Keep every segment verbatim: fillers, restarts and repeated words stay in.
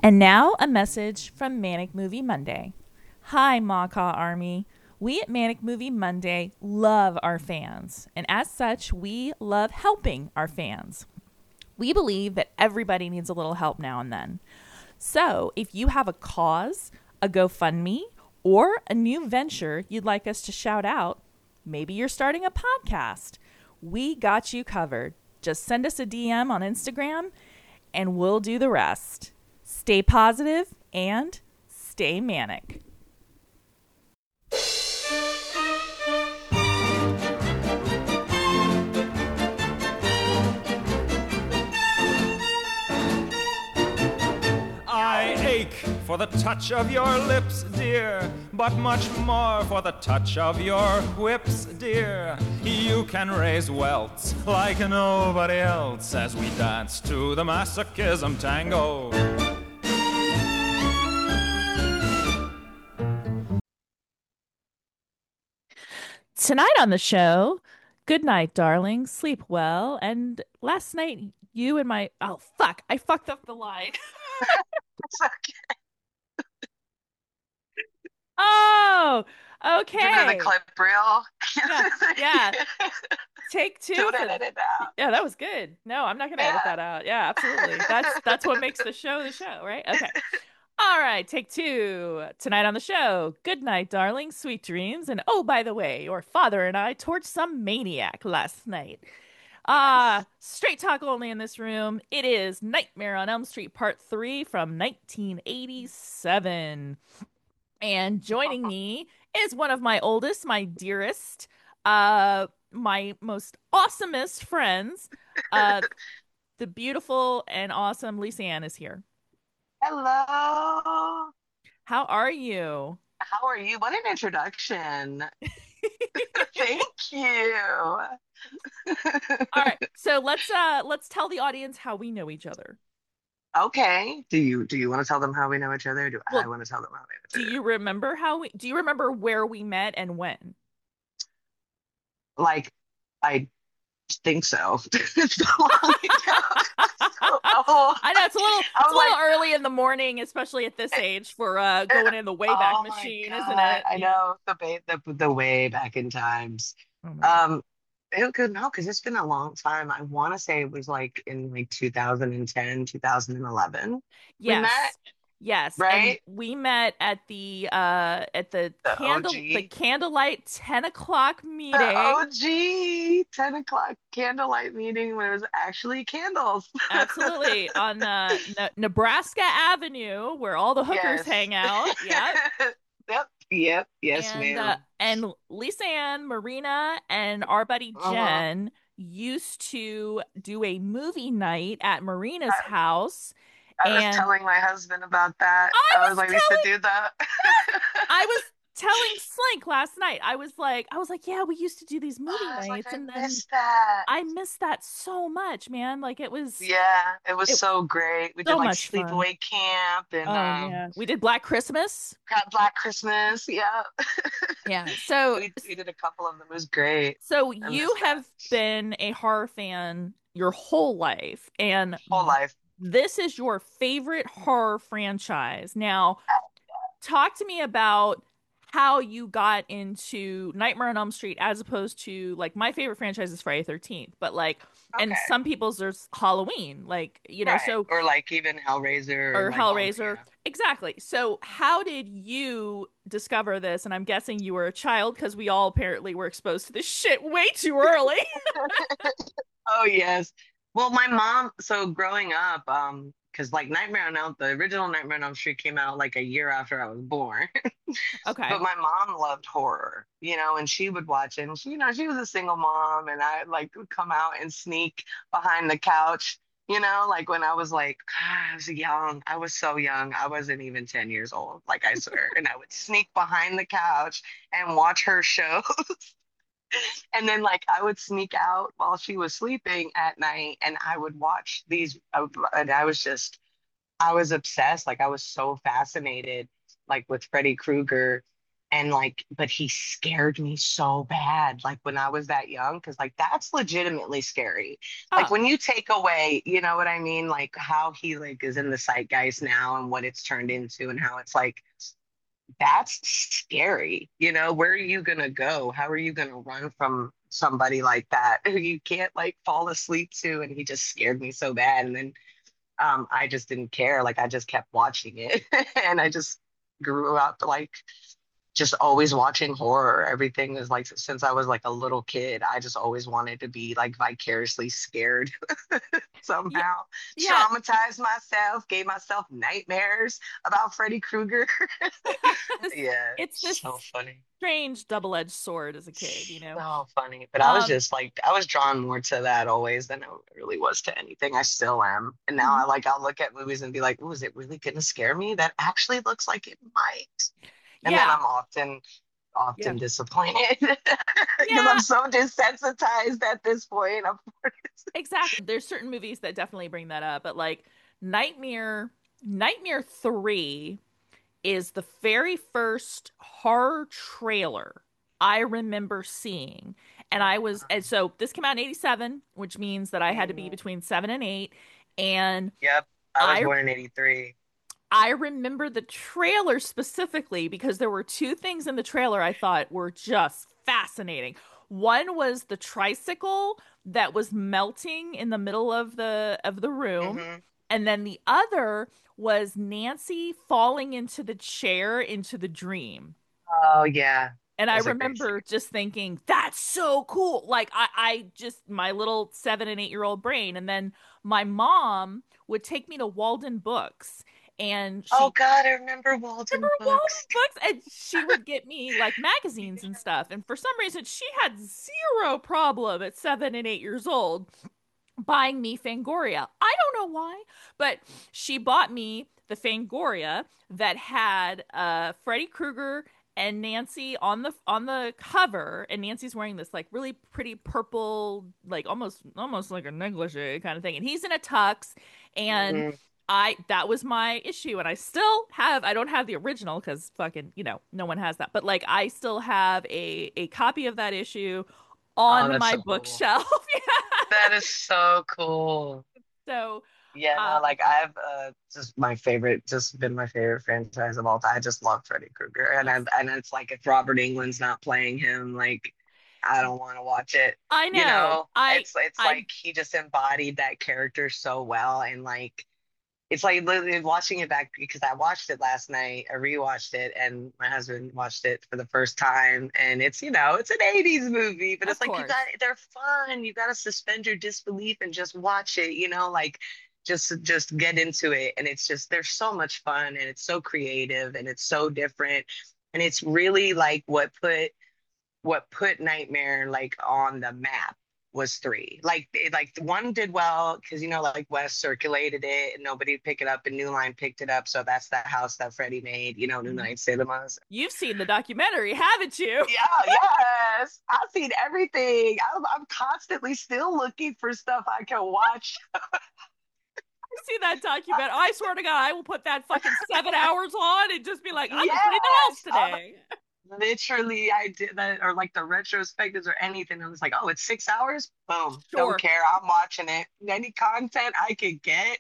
And now a message from Manic Movie Monday. Hi, Macaw Army. We at Manic Movie Monday love our fans, and as such, we love helping our fans. We believe that everybody needs a little help now and then. So, if you have a cause, a GoFundMe, or a new venture you'd like us to shout out, maybe you're starting a podcast, we got you covered. Just send us a D M on Instagram and we'll do the rest. Stay positive and stay manic. I ache for the touch of your lips, dear, but much more for the touch of your whips, dear. You can raise welts like nobody else as we dance to the masochism tango. Tonight on the show, good night, darling. Sleep well. And last night, you and my. Oh, fuck. I fucked up the line. It's okay. Oh, Give it to the okay. clip reel. Yeah, yeah. Take two Don't for edit it out. yeah, that was good. No, I'm not gonna edit Yeah. that out. Yeah, absolutely. That's that's what makes the show the show, right? Okay. All right, take two. Tonight on the show. Good night, darling. Sweet dreams. And oh, by the way, your father and I torched some maniac last night. Ah, uh, Yes. straight talk only in this room. It is Nightmare on Elm Street Part three from nineteen eighty-seven. And joining me is one of my oldest, my dearest, uh, my most awesomest friends. Uh, the beautiful and awesome Lisa Ann is here. Hello. How are you? How are you? What an introduction. Thank you. All right, so let's uh let's tell the audience how we know each other. Okay. Do you do you want to tell them how we know each other? Or do I Well, want to tell them how we do know each you other? remember how we do you remember where we met and when? Like, I think so. It's so long ago. So old. I know it's a little I it's a was like, little early in the morning, especially at this age for uh going in the Wayback oh my Machine, isn't God. it? I Yeah. know the ba- the the way back in times. Oh my God. Um, it could no, because it's been a long time. I want to say it was like in like two thousand ten, two thousand eleven. We met, Yes. Yes. And right? we met at the uh at the The candle the O G. candlelight ten o'clock The meeting. O G ten o'clock candlelight meeting when it was actually candles. Absolutely. On uh Ne- Nebraska Avenue where all the hookers Yes. hang out. Yep. Yep, yep, yes, And uh ma'am. and Lisa Ann, Marina, and our buddy Uh-huh. Jen used to do a movie night at Marina's I, house. I was And telling my husband about that. I I was was like, we should telling do that. Yes. I was telling Slink last night. I was like, I was like, yeah, we used to do these movie I was like, nights, I and then missed that. I missed that so much, man. Like it was, Yeah, it was it so great. We did so like much fun. sleepaway camp and Oh um yeah, we did Black Christmas. got Black Christmas. Yeah. Yeah. So, We we did a couple of them. It was great. so I you missed that. have been a horror fan your whole life, and Whole life. this is your favorite horror franchise. Now, talk to me about how you got into Nightmare on Elm Street as opposed to like my favorite franchise is Friday thirteenth, but like, and Okay. some people's there's Halloween, like, you know, Right. so, Or like even Hellraiser or or like all the, Hellraiser. yeah. Exactly. So, how did you discover this? And I'm guessing you were a child because we all apparently were exposed to this shit way too early. Oh yes. Well, my mom, so growing up, um, because like Nightmare on Elm, the original Nightmare on Elm Street came out like a year after I was born. Okay. But my mom loved horror, you know, and she would watch it. And she, you know, she was a single mom, and I like would come out and sneak behind the couch, you know, like when I was like, I was young. I was so young. I wasn't even ten years old, like I swear. And I would sneak behind the couch and watch her show. And then like I would sneak out while she was sleeping at night and I would watch these uh, and I was just I was obsessed. Like I was so fascinated like with Freddy Krueger And like, but he scared me so bad, like when I was that young, because like that's legitimately scary. Like Oh, when you take away, you know what I mean? Like how he like is in the zeitgeist now and what it's turned into and how it's like that's scary. You know, where are you gonna go? How are you gonna run from somebody like that who you can't like fall asleep to? And he just scared me so bad. And then um I just didn't care. Like I just kept watching it and I just grew up like just always watching horror. Everything is like since I was like a little kid, I just always wanted to be like vicariously scared yeah, somehow. yeah. Traumatized myself, gave myself nightmares about Freddy Krueger. Yeah, It's this so funny. strange double-edged sword as a kid, you know. So funny. But I was Um, just like I was drawn more to that always than I really was to anything. I still am. And now mhm. I like I'll look at movies and be like, "Ooh, is it really gonna scare me? That actually looks like it might." And then Yeah, I'm often yeah, often disappointed because I'm yeah. so desensitized at this point. I'm Exactly. There's certain movies that definitely bring that up, but like Nightmare, Nightmare three is the very first horror trailer I remember seeing. And I was, and so this came out in eighty-seven, which means that I had to be Mhm. between seven and eight. And Yep, I was I born in eighty-three. I remember the trailer specifically because there were two things in the trailer I thought were just fascinating. One was the tricycle that was melting in the middle of the of the room, Hmm. and then the other was Nancy falling into the chair into the dream. Oh yeah, And I that's a great remember scene. just thinking, that's so cool. Like I, I just my little seven and eight year old brain. And then my mom would take me to Walden Books and Oh she God, I remember remember Walden Walden Books. Books, and she would get me like magazines and stuff. And for some reason, she had zero problem at seven and eight years old buying me Fangoria. I don't know why, but she bought me the Fangoria that had uh Freddy Krueger and Nancy on the on the cover, and Nancy's wearing this like really pretty purple, like almost almost like a negligee kind of thing, and he's in a tux, and Hmm. I that was my issue, and I still have I don't have the original because fucking you know no one has that, but like I still have a a copy of that issue Oh, on that's my so cool. bookshelf. That is so cool. So, Yeah, uh, no, like I've uh just my favorite, just been my favorite franchise of all time. I just love Freddy Krueger, and I yes, and it's like if Robert Englund's not playing him, like I don't want to watch it. I You know. know, I it's it's I like he just embodied that character so well, and like it's like literally watching it back because I watched it last night. I rewatched it, and my husband watched it for the first time. And it's, you know, it's an eighties movie, but of it's like you course. got they're fun. You got to suspend your disbelief and just watch it, you know, like just just get into it. And it's just there's so much fun and it's so creative and it's so different. And it's really like what put what put Nightmare like on the map was three. Like it, like the one did well because you know like West circulated it and nobody picked it up and New Line picked it up. So that's the house that Freddie made. You know, New Mhm. Line Cinemas. You've seen the documentary, haven't you? Yeah, yes. I've seen everything. I'm, I'm constantly still looking for stuff I can watch. I've seen that documentary. I swear to God, I will put that fucking seven hours on and just be like, I'm gonna put anything else Yes. I'm today. literally I did that or like the retrospectives or anything. I was like, oh, it's six hours? Boom. Don't Sure. care. I'm watching it. Any content I could get.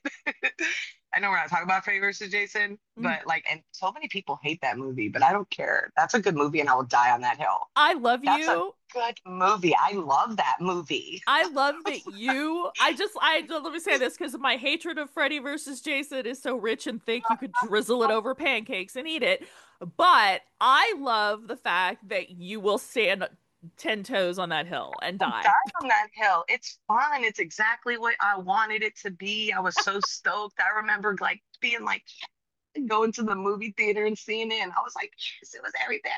I know we're not talking about Freddy versus Jason, Mhm. but like, and so many people hate that movie, but I don't care. That's a good movie and I will die on that hill. I love That's a you. good movie. I love that movie. I love that you. I just. I let me say this because my hatred of Freddy versus Jason is so rich and thick you could drizzle it over pancakes and eat it. But I love the fact that you will stand ten toes on that hill and I'll die die. on that hill. It's fun. It's exactly what I wanted it to be. I was so stoked. I remember like being like going to the movie theater and seeing it, and I was like, yes, it was everything.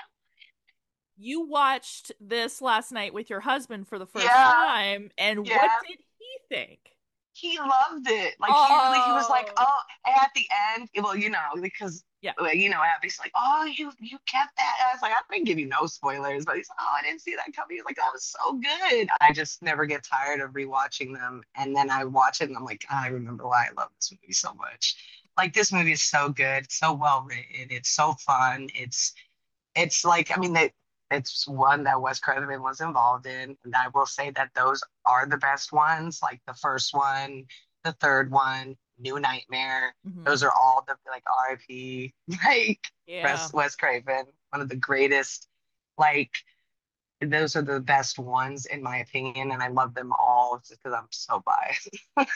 You watched this last night with your husband for the first Yeah, time, and what yeah. did he think? He loved it. Like he really, he was like, Oh, oh, and at the end, well, you know, because yeah. well, you know, Abby's like, oh, you you kept that. And I was like, I didn't give you no spoilers, but he's like, oh, I didn't see that coming. He's like, that was so good. I just never get tired of rewatching them, and then I watch it, and I'm like, "Ah, I remember why I love this movie so much. Like this movie is so good, it's so well written, it's so fun, it's It's like, I mean, they, it's one that Wes Craven was involved in, and I will say that those are the best ones. Like the first one, the third one, New Nightmare. Hmm. Those are all the like R I P like Yeah. Wes Wes Craven, one of the greatest. Like those are the best ones in my opinion, and I love them all just because I'm so biased.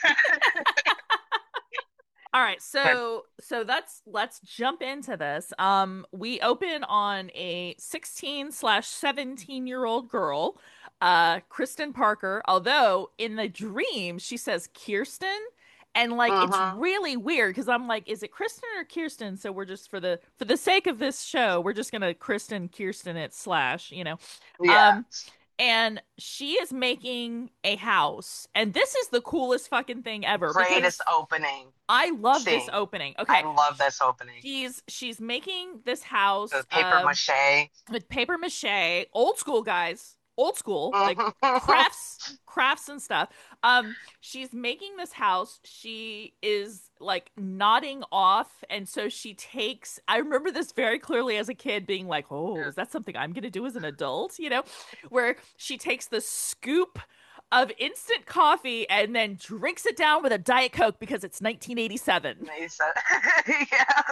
All right, But so so let's let's jump into this. Um, we open on a sixteen slash seventeen year old girl, uh, Kristen Parker. Although in the dream she says Kirsten, and like it's hmm really weird because I'm like, is it Kristen or Kirsten? So we're just for the for the sake of this show, we're just gonna Kristen Kirsten it slash, you know. yeah, Um, and she is making a house, and this is the coolest fucking thing ever greatest because opening I love this scene. opening. I Okay. love this opening. She's she's making this house The paper um mache. with paper mache, old school guys, old school, like Mhm. crafts crafts and stuff. Um she's making this house. She is like nodding off, and so she takes, I remember this very clearly as a kid being like, "Oh, is that something I'm going to do as an adult?" You know, where she takes the scoop of instant coffee and then drinks it down with a Diet Coke because it's nineteen eighty-seven. Nice. Yeah.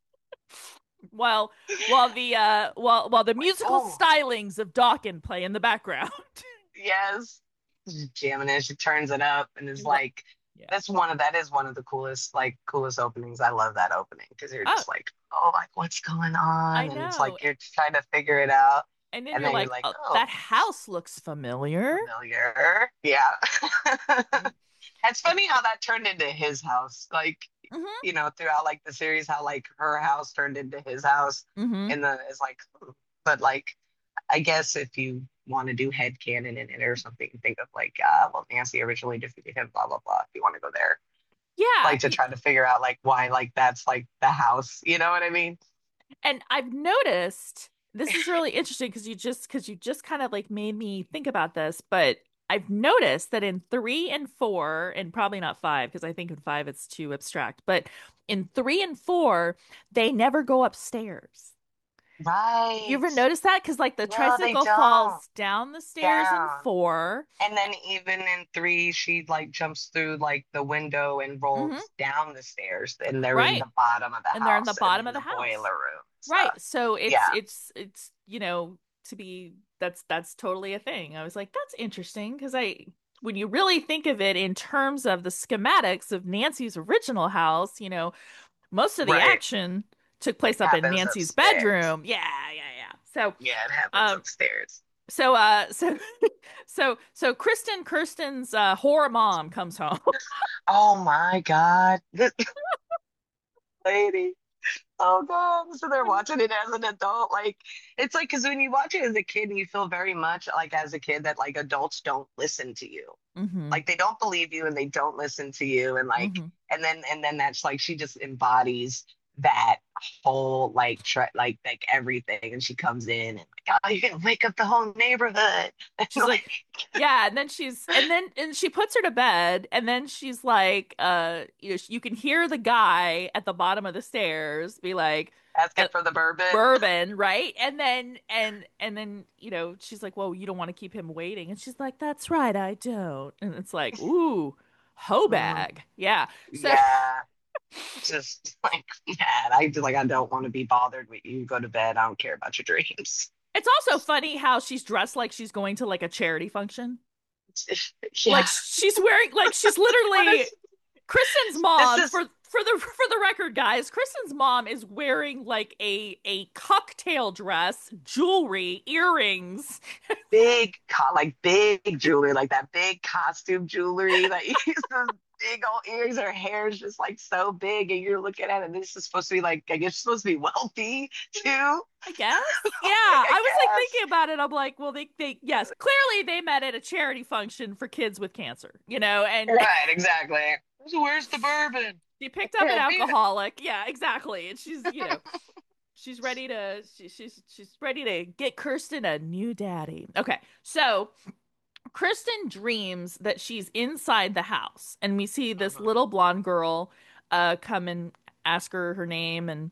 while while the uh while while the Like, musical oh, stylings of Dawkins play in the background. yes. Just jamming it. She turns it up and is Right. like, Yeah. that's one of that is one of the coolest, like coolest openings. I love that opening because you're Oh, just like, oh, like what's going I on? And it's know. like you're trying to figure it out. And then And you're then you're like, like, oh, oh, that house looks familiar. familiar. Yeah. Right. It's funny how that turned into his house. Like, Mm-hmm. you know, throughout like the series, how like her house turned into his house. Mm-hmm. And the it's like, hmm. But like, I guess if you want to do head canon in it or something, think of like, uh, well, Nancy originally defeated him, blah blah blah. If you want to go there, Yeah. like to try to figure out like why like that's like the house. You know what I mean? And I've noticed this is really interesting because you just because you just kind of like made me think about this, but I've noticed that in three and four, and probably not five, because I think in five it's too abstract, but in three and four, they never go upstairs. You Right. ever notice that? Because like the No, they tricycle don't. falls down the stairs in Down. four. And then even in three, she like jumps through like the window and Hmm. rolls down the stairs, and they're in Right. the bottom of the And they're in the house and bottom in of the the house. boiler room and Right. stuff. So it's Yeah. it's it's you know to be that's that's totally a thing. I was like, that's interesting because I when you really think of it in terms of the schematics of Nancy's original house, you know, most of the Right. action took place up in Happens Nancy's upstairs. bedroom. Yeah, yeah, yeah. So, Yeah, it happens um, upstairs. so, uh, so, so, so Kristen Kirsten's uh, horror mom comes home. Oh my God. This lady. Oh God. So they're watching it as an adult. Like, it's like, because when you watch it as a kid, you feel very much like as a kid that like adults don't listen to you. Hmm. Like they don't believe you and they don't listen to you. And like, Hmm. and then, and then that's like, she just embodies that whole like, tra- like, like everything. And she comes in and like, oh, you're gonna wake up the whole neighborhood. And She's like, like, yeah, and then she's, and then, and she puts her to bed, and then she's like, uh, you know, you can hear the guy at the bottom of the stairs be like, asking uh, for the bourbon. bourbon, right? And then and and then, you know, she's like, "Well, you don't want to keep him waiting." And she's like, "That's right, I don't." And it's like, "Ooh, hoe Mm, bag." Yeah. So yeah. Just like, man, I like I don't want to be bothered with you. Go to bed. I don't care about your dreams. it's also funny how she's dressed like she's going to like a charity function. Like Yeah. she's wearing like she's What literally is Kristen's this mom, is for for the for the record, guys, Kristen's mom is wearing like a a cocktail dress, jewelry, earrings. big co like big jewelry, like that big costume jewelry that you use those big old earrings. Her hair is just like so big, and you're looking at it. This is supposed to be like, I guess you're supposed to be wealthy too. I guess. Yeah. Like, I I was like guess. thinking about it. I'm like, well, they, they, yes, clearly they met at a charity function for kids with cancer, you know, and Right, exactly. So where's the bourbon? she picked up an Yeah, be alcoholic. Yeah, exactly. And she's, you know, she's ready to, she, she's, she's ready to get Kirsten a new daddy. Okay. So Kristen dreams that she's inside the house, and we see this Mhm. little blonde girl, uh, come and ask her her name, and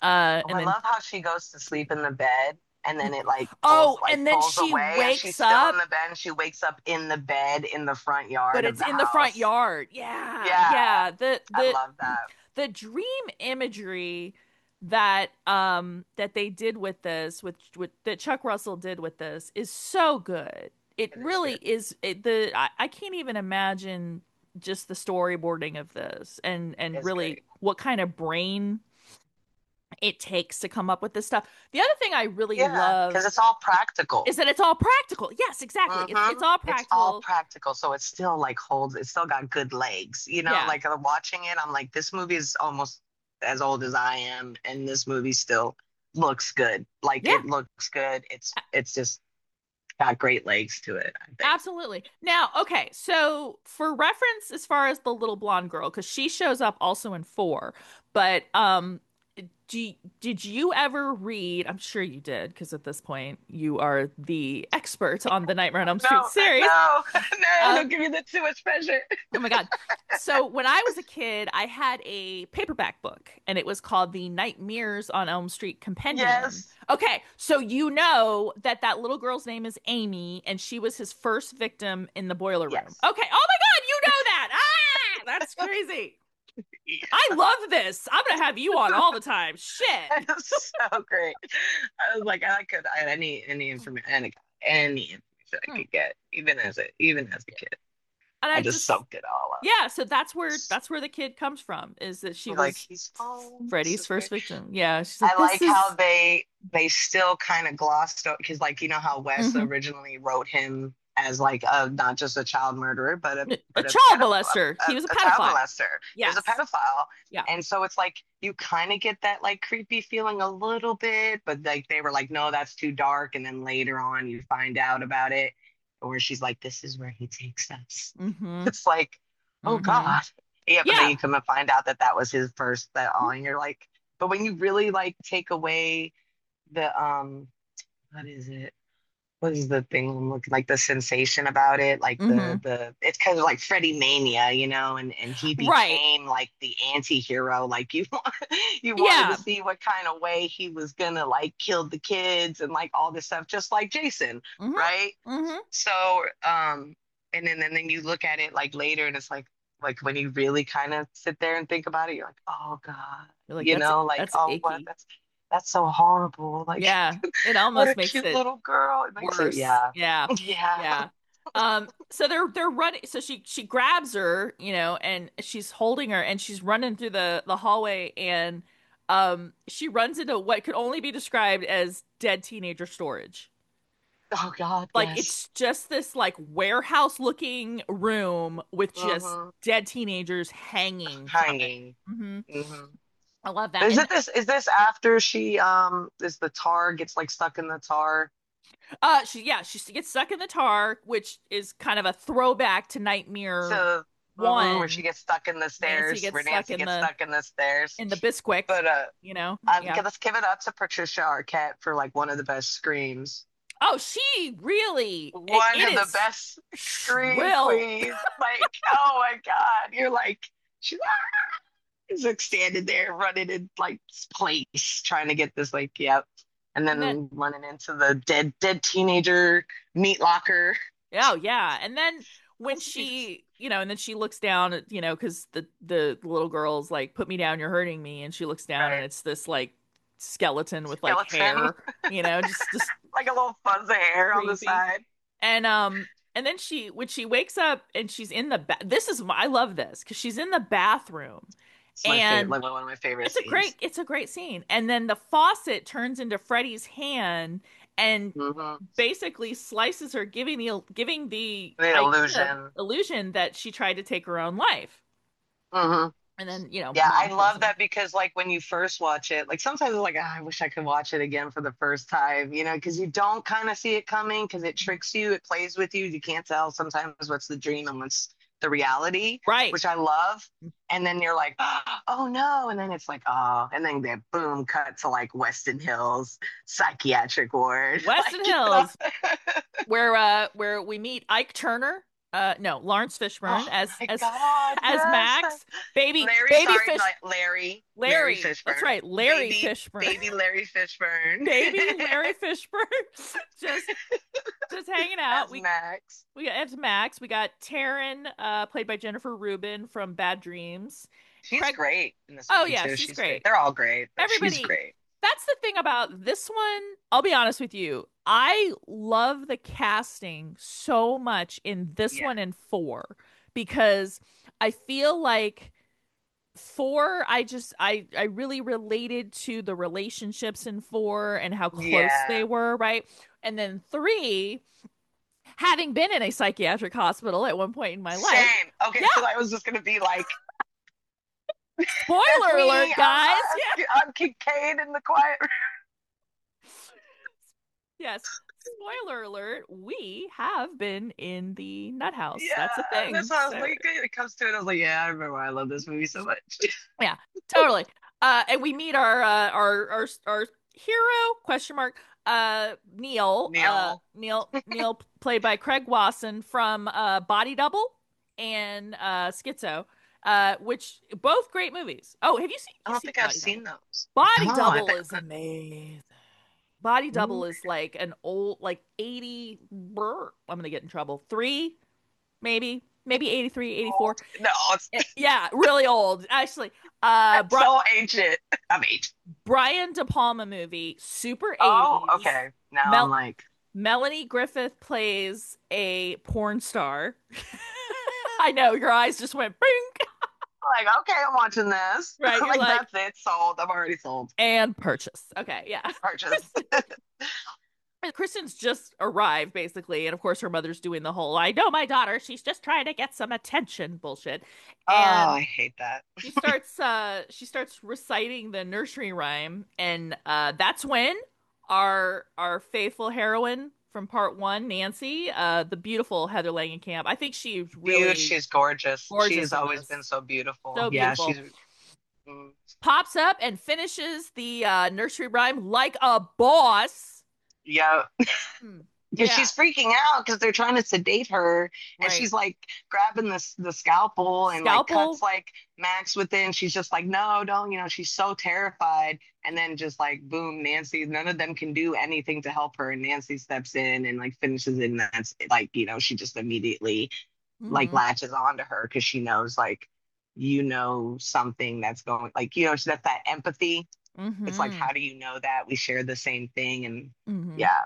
Uh, Oh, and I then love how she goes to sleep in the bed and then it like pulls oh, like and then pulls she away and wakes she's still in up, the bed and she wakes up in the bed in the front but yard of it's the in the front house. yard. Yeah, Yeah, yeah. The I the love that. the dream imagery that um that they did with this, with with that Chuck Russell did with this, is so good. It It is really good. is. It, the I, I can't even imagine just the storyboarding of this, and and It's really great. what kind of brain it takes to come up with this stuff. The other thing I really Yeah, because love it's all practical. is that it's all practical. Yes, exactly. It's hmm it's all It's all practical. practical, so it still like holds. It still got good legs. You know, Yeah. like I'm watching it, I'm like, this movie is almost as old as I am, and this movie still looks good. Like Yeah. it looks good. It's it's just got great legs to it, I think. Absolutely. Now, okay, so for reference, as far as the little blonde girl, because she shows up also in four, but um, do, did you ever read? I'm sure you did, because at this point you are the expert on the Nightmare on Elm Street No, series. no, no, don't Um, give me that too much pressure. oh my God. So when I was a kid, I had a paperback book, and it was called the Nightmares on Elm Street Compendium. Yes. Okay, so you know that that little girl's name is Amy, and she was his first victim in the boiler room. Yes. Okay, oh my God, you know that. Ah, that's crazy. I love this. I'm gonna have you on all the time. Shit. It's so great. I was like, I could, I any any information, any, any information I Hmm. could get, even as a even as a kid, And I I just just, soaked it all up. yeah, so that's where that's where the kid comes from, is that she Like was he's home. This Freddy's is first great. victim. Yeah, she's like, I this like how is they they still kind of glossed over because, like, you know how Wes mhm. originally wrote him as like a not just a child murderer, but a A but a child pedophile, molester. a, He was a a child pedophile. molester. He was a Yes. pedophile, Yeah. and so it's like you kind of get that like creepy feeling a little bit, but like they were like, no, that's too dark, and then later on you find out about it, where she's like, this is where he takes us. Mm-hmm. It's like, oh Mm-hmm. God. Yeah, but then Yeah. you come and find out that that was his first that all, and you're like, but when you really like take away the um, what is it? What is the thing I'm looking like the sensation about it? Like the Mm-hmm. the it's kind of like Freddie Mania, you know, and and he Right. became like the anti-hero. Like you you wanted to Yeah. see what kind of way he was gonna like kill the kids and like all this stuff, just like Jason, Mm-hmm. right? Mm-hmm. So um, and then and then you look at it like later, and it's like like when you really kind of sit there and think about it, you're like, oh God, You're like, you that's know, like that's oh what icky. that's that's so horrible. Like Yeah. It what almost a makes cute it little girl. It makes it, worse. yeah. Yeah. Yeah. Yeah. Um, so they're they're running, so she she grabs her, you know, and she's holding her, and she's running through the the hallway, and um she runs into what could only be described as dead teenager storage. Oh God, Like yes. it's just this like warehouse looking room with just hmm dead teenagers hanging from it. Hanging. Hmm. hmm I love that. Is And it this? Is this after she um is the tar gets like stuck in the tar uh she yeah, she gets stuck in the tar, which is kind of a throwback to Nightmare to mhm, where she one. gets stuck in the Nancy stairs, gets where stuck Nancy in gets the stuck in the stairs. in the Bisquick, But uh, you know. I, Yeah. let's give it up to Patricia Arquette for like one of the best screams. Oh, she really it, One it of the is best scream shrill. queens. Like, oh my God, you're like she's He's like standing there running in like place trying to get this like yep and And then then running into the dead dead teenager meat locker. oh yeah, and then when Yes. she, you know, and then she looks down at, you know, because the the little girl's like, "Put me down, you're hurting me," and she looks down, and Right, it's this like skeleton with like skeleton. hair, you know, just just Like a little fuzz of hair on the creepy. side. And um, and then she when she wakes up and she's in the ba- this is my, I love this because she's in the bathroom, It's my favorite, and like one of my favorite it's a great scenes. it's a great scene. And then the faucet turns into Freddy's hand and hmm basically slices her, giving the giving the The idea illusion. illusion that she tried to take her own life. hmm And then, you know, Yeah, I mom comes love in. that because like when you first watch it, like sometimes it's like, "Ah, I wish I could watch it again for the first time, you know, because you don't kind of see it coming because it tricks you, it plays with you. You can't tell sometimes what's the dream and what's the reality, Right. which I love. And then you're like, oh no, and then it's like, oh, and then they boom cut to like Weston Hills psychiatric ward, Weston like you know, Hills, where uh where we meet Ike Turner. Uh, no, Lawrence Fishburne Oh as my as God, as yes. Max, baby Larry, baby sorry, fish like Larry, Larry Larry. That's Fishburne, right, Larry baby, Fishburne. baby Larry Fishburne, Baby Larry Fishburne, just just hanging out. as We Max. we got it's Max. We got Taryn, uh, played by Jennifer Rubin from Bad Dreams. She's Craig. great in this Oh movie yeah, too. she's She's great. great. They're all great, but she's Everybody. great. That's the thing about this one. I'll be honest with you. I love the casting so much in this Yeah, one and four because I feel like four, I just I I really related to the relationships in four and how close they yeah. were, right? And then three, having been in a psychiatric hospital at one point in my life. Same. Okay, Yeah, so I was just gonna be like, that's spoiler me. alert, I'm guys. uh, I'm Kincaid in the quiet room. Yes. Spoiler alert, we have been in the nut house. Yeah, That's a that's thing. how I was So, like. It comes to it. I was like, yeah, I remember why I love this movie so much. yeah, totally. Uh, and we meet our uh, our our our hero question mark uh Neil uh Neil. Neil Neil played by Craig Wasson from uh Body Double and uh Schizo, uh which both great movies. Oh, have you seen I you don't seen think I've Body Double? seen those. Body No, I Double think. is amazing. Body Mm, Double is like an old, like eighty, brr, I'm gonna get in trouble. Three, maybe, maybe eighty-three, eighty-four. old. No, it's Eh, Yeah, really old, actually. Uh, Bri so ancient. I'm ancient. Brian De Palma movie, super Oh, eighties. okay. Now I'm Mel like, Melanie Griffith plays a porn star. I know, your eyes just went bing. like, okay, I'm watching this. Right, you're Like, like, that's it. Sold. I'm already sold. and purchase. Okay, yeah. Purchase. Kristen's just arrived basically, and of course her mother's doing the whole "I know my daughter, she's just trying to get some attention" bullshit. Oh, And I hate that. she starts uh she starts reciting the nursery rhyme, and uh that's when our our faithful heroine from part one, Nancy, uh the beautiful Heather Langenkamp. I think she's Dude, really she's gorgeous. gorgeous She's in always this. been so beautiful. So Yeah, beautiful. she's. Mm, Pops up and finishes the uh nursery rhyme like a boss. yeah. Hmm. Because Yeah, she's freaking out because they're trying to sedate her, and right. she's like grabbing the the scalpel and like cuts Scalpel. like Max with it, and she's just like, no, don't, you know, she's so terrified, and then just like boom, Nancy, none of them can do anything to help her, and Nancy steps in and like finishes it, and that's like, you know, she just immediately like Hmm. latches onto her because she knows like, you know, something that's going, like, you know, that's that empathy. It's like, Hmm. how do you know that we share the same thing? And Hmm. yeah,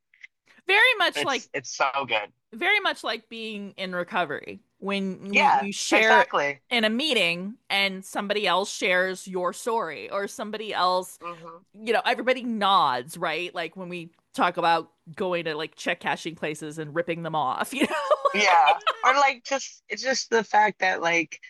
Very much like it's it's so good. very much like being in recovery when you, Yeah, you share exactly. in a meeting and somebody else shares your story, or somebody else, Hmm. you know, everybody nods, right? Like when we talk about going to like check cashing places and ripping them off, you know? Yeah. Or like just it's just the fact that like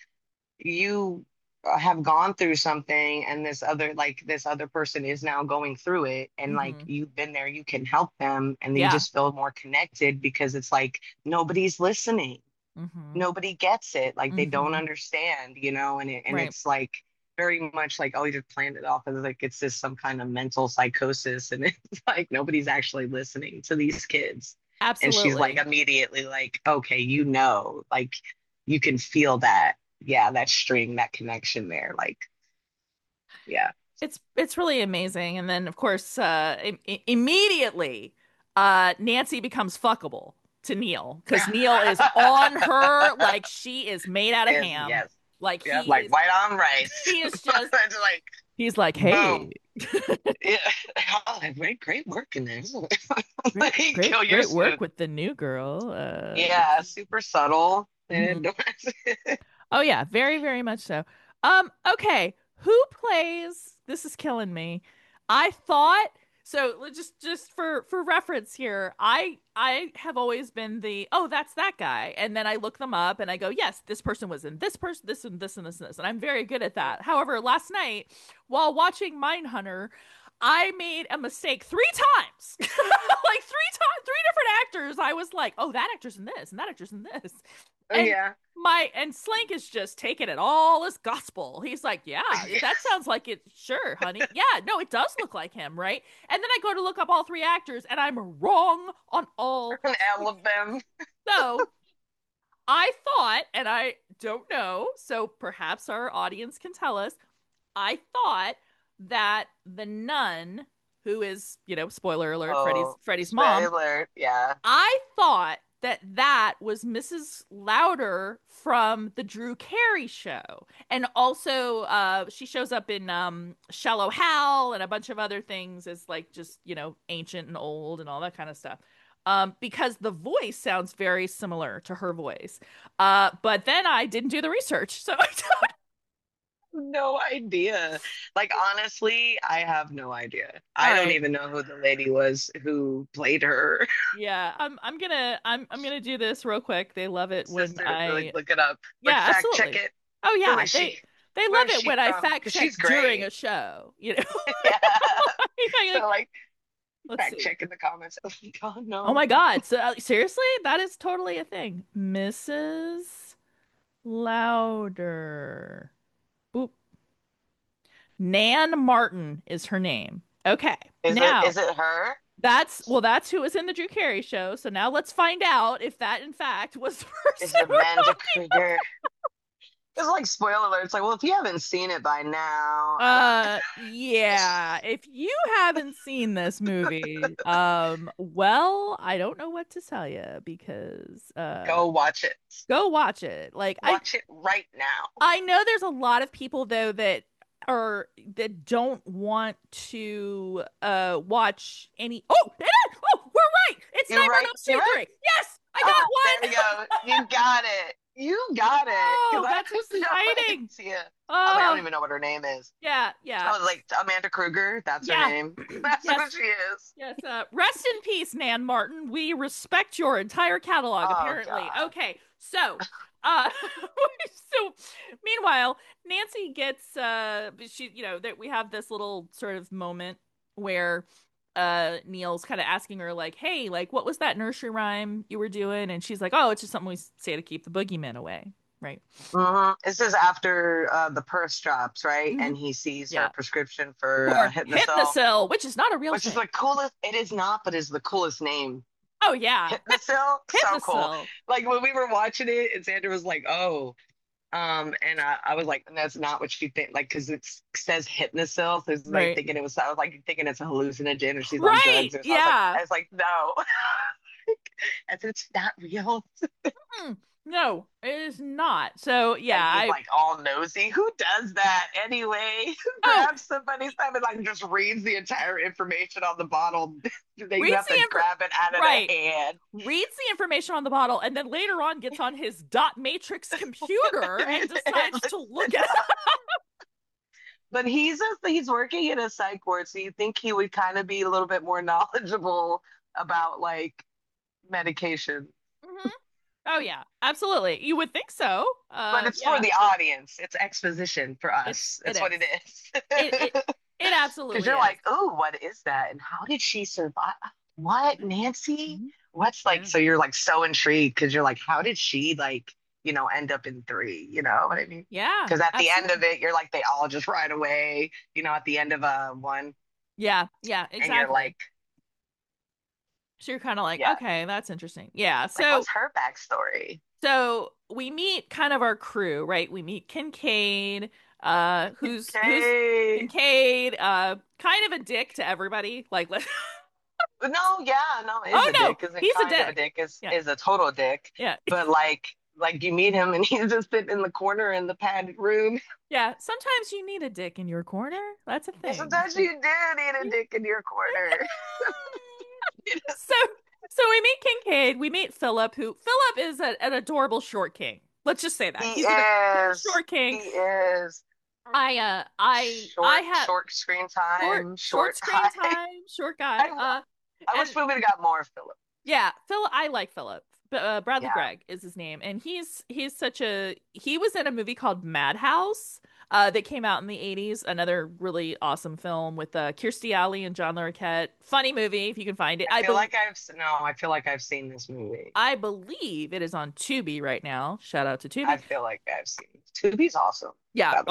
you uh, have gone through something, and this other like this other person is now going through it, and like Hmm. you've been there, you can help them, and you Yeah. just feel more connected because it's like nobody's listening. Hmm. Nobody gets it. Like they don't Hmm. understand, you know, and it, and Right. it's like very much like, oh, you just planned it off as like it's just some kind of mental psychosis, and it's like nobody's actually listening to these kids. And she's like Absolutely. immediately like, okay, you know, like you can feel that, yeah, that string, that connection there. Like, yeah. It's it's really amazing. And then of course, uh im- i- immediately uh Nancy becomes fuckable to Neil because Neil is on her like she is made out of Yes, ham. yes. Like Yeah, he like is white on rice. he is just It's like he's like, boom. "Hey, Yeah. Oh, great, great work in there. great Like, great kill your great work suit. with the new girl." Uh Yeah, super subtle. mhm. And Oh yeah, very very much so. Um okay, who plays this is killing me. I thought so let- just just for for reference here, I I have always been the oh that's that guy, and then I look them up and I go yes this person was in this person this and this and this and this, and I'm very good at that. However, last night while watching Mindhunter, I made a mistake three times. Like three times, three different actors. I was like, oh, that actor's in this, and that actor's in this. And yeah. my and Slank is just taking it all as gospel. He's like, yeah, that sounds like it. Sure, honey. Yeah, no, it does look like him, right? And then I go to look up all three actors, and I'm wrong on all. An Alabama. So I thought, and I don't know, so perhaps our audience can tell us. I thought that the nun, who is, you know, spoiler alert, Freddy's Oh, Freddy's mom, spoiler. Yeah. I thought that that was Missus Louder from the Drew Carey show. And also uh she shows up in um Shallow Hal and a bunch of other things as like just, you know, ancient and old and all that kind of stuff. Um because the voice sounds very similar to her voice. Uh but then I didn't do the research. So I don't. No idea. Like honestly, I have no idea. All I don't right. even know who the lady was who played her. Yeah, I'm I'm gonna I'm I'm gonna do this real quick. They love it when Sister, like I look it up. Like yeah, fact check absolutely. it. Oh Who yeah, is she? they they Where love is it she when I from? fact Because check she's during great. a show, you know. Yeah. Like, So like let's fact see. check in the comments. Oh my God, Oh no. my God. So uh, seriously, that is totally a thing. Missus Louder. Boop. Nan Martin is her name. Okay. Is it Now, is it her? that's well, that's who was in the Drew Carey show. So now let's find out if that in fact was the Is person it we're Amanda talking about. Kruger? It's like spoiler alert. It's like, well, if you haven't seen it by now, uh, Uh, yeah. If you haven't seen this movie, um, well, I don't know what to tell you because uh go watch it. go watch it. Like I Watch it right now. I know there's a lot of people though that are that don't want to uh watch any. Oh, it is! Oh, we're right. It's You're Nightmare on right. Elm You're Street right. three. Yes, I Ah, got there one. we go. You got it. You got it. Because Oh, I that's have no exciting. idea. I was like, I don't Oh, even know what her name is. yeah, yeah, I was like, Amanda Kruger. That's her yeah. name. That's who Yes, she is. yes. Uh, rest in peace, Nan Martin. We respect your entire catalog, Oh apparently. God. Okay, so, uh, so meanwhile, Nancy gets, uh, she, you know, that we have this little sort of moment where, uh, Neil's kind of asking her, like, hey, like, what was that nursery rhyme you were doing? And she's like, oh, it's just something we say to keep the boogeyman away, right? hmm This is after uh, the purse drops, right? Hmm. And he sees her Yeah. prescription for uh, Or Hypnocil, Hypnosil, which is not a real which is thing. the coolest. It is not, but is the coolest name. Oh, yeah. Hypnocil, so cool. Hypnosil. Like when we were watching it, and Sandra was like, "Oh," um, and I, I was like, "That's not what she think." Like, because it says Hypnosil, so it's like Right. thinking it was. I was like thinking it's a hallucinogen, or she's on Right. drugs, or so. I was like, Yeah. I was like, no, and it's not real. Mm, no, it is not. So yeah, And he's I like all nosy. Who does that anyway? Who oh grabs somebody's stuff and like just reads the entire information on the bottle? Then you reads have the to info grab it out of right. their hand. Reads the information on the bottle and then later on gets on his dot matrix computer and decides to look at But he's a, he's working in a psych ward, so you think he would kind of be a little bit more knowledgeable about like medication. Mhm. Oh yeah, absolutely. You would think so. But Uh it's for yeah, the audience. It's exposition for it us. it That's what it is. is. It it it Because absolutely you're is. like, oh, what is that? And how did she survive? What, Nancy? Mhm. What's like, Yeah. so you're like so intrigued because you're like, how did she like, you know, end up in three? You know what I mean? Yeah, Because at the end of absolutely. it, you're like, they all just ride away, you know, at the end of uh one, Yeah, yeah, and you're exactly. like, So you're kind of like, yeah, okay, that's interesting. Yeah. like, So what's her backstory? So we meet kind of our crew, right? We meet Kincaid, uh, who's who's Okay. Kincaid, uh, kind of a dick to everybody. Like, let No, yeah, no, is oh a no, dick, isn't he's a kind of a dick. dick, is Yeah, is a total dick. yeah, But like, like you meet him and he's just sitting in the corner in the padded room. yeah. Sometimes you need a dick in your corner. That's a And thing. sometimes So, you do need a dick in your corner. so, so we meet Kincaid. We meet Philip, who Philip is a, an adorable short king. Let's just say that He he's an he's a is. short He king. is. I uh, I I Short, have short screen short time, short short screen guy. time, short guy. I, Uh, I and wish we would have got more of Philip. yeah, Phil, I like Philip. But uh, Bradley Yeah. Gregg is his name, and he's he's such a he was in a movie called Madhouse, uh, that came out in the eighties. Another really awesome film with uh, Kirstie Alley and John Larroquette. Funny movie if you can find it. I I feel bel like I've s- no, I feel like I've seen this movie. I believe it is on Tubi right now. Shout out to I Tubi. feel like I've seen it. Tubi's awesome, Yeah. by the Oh, way.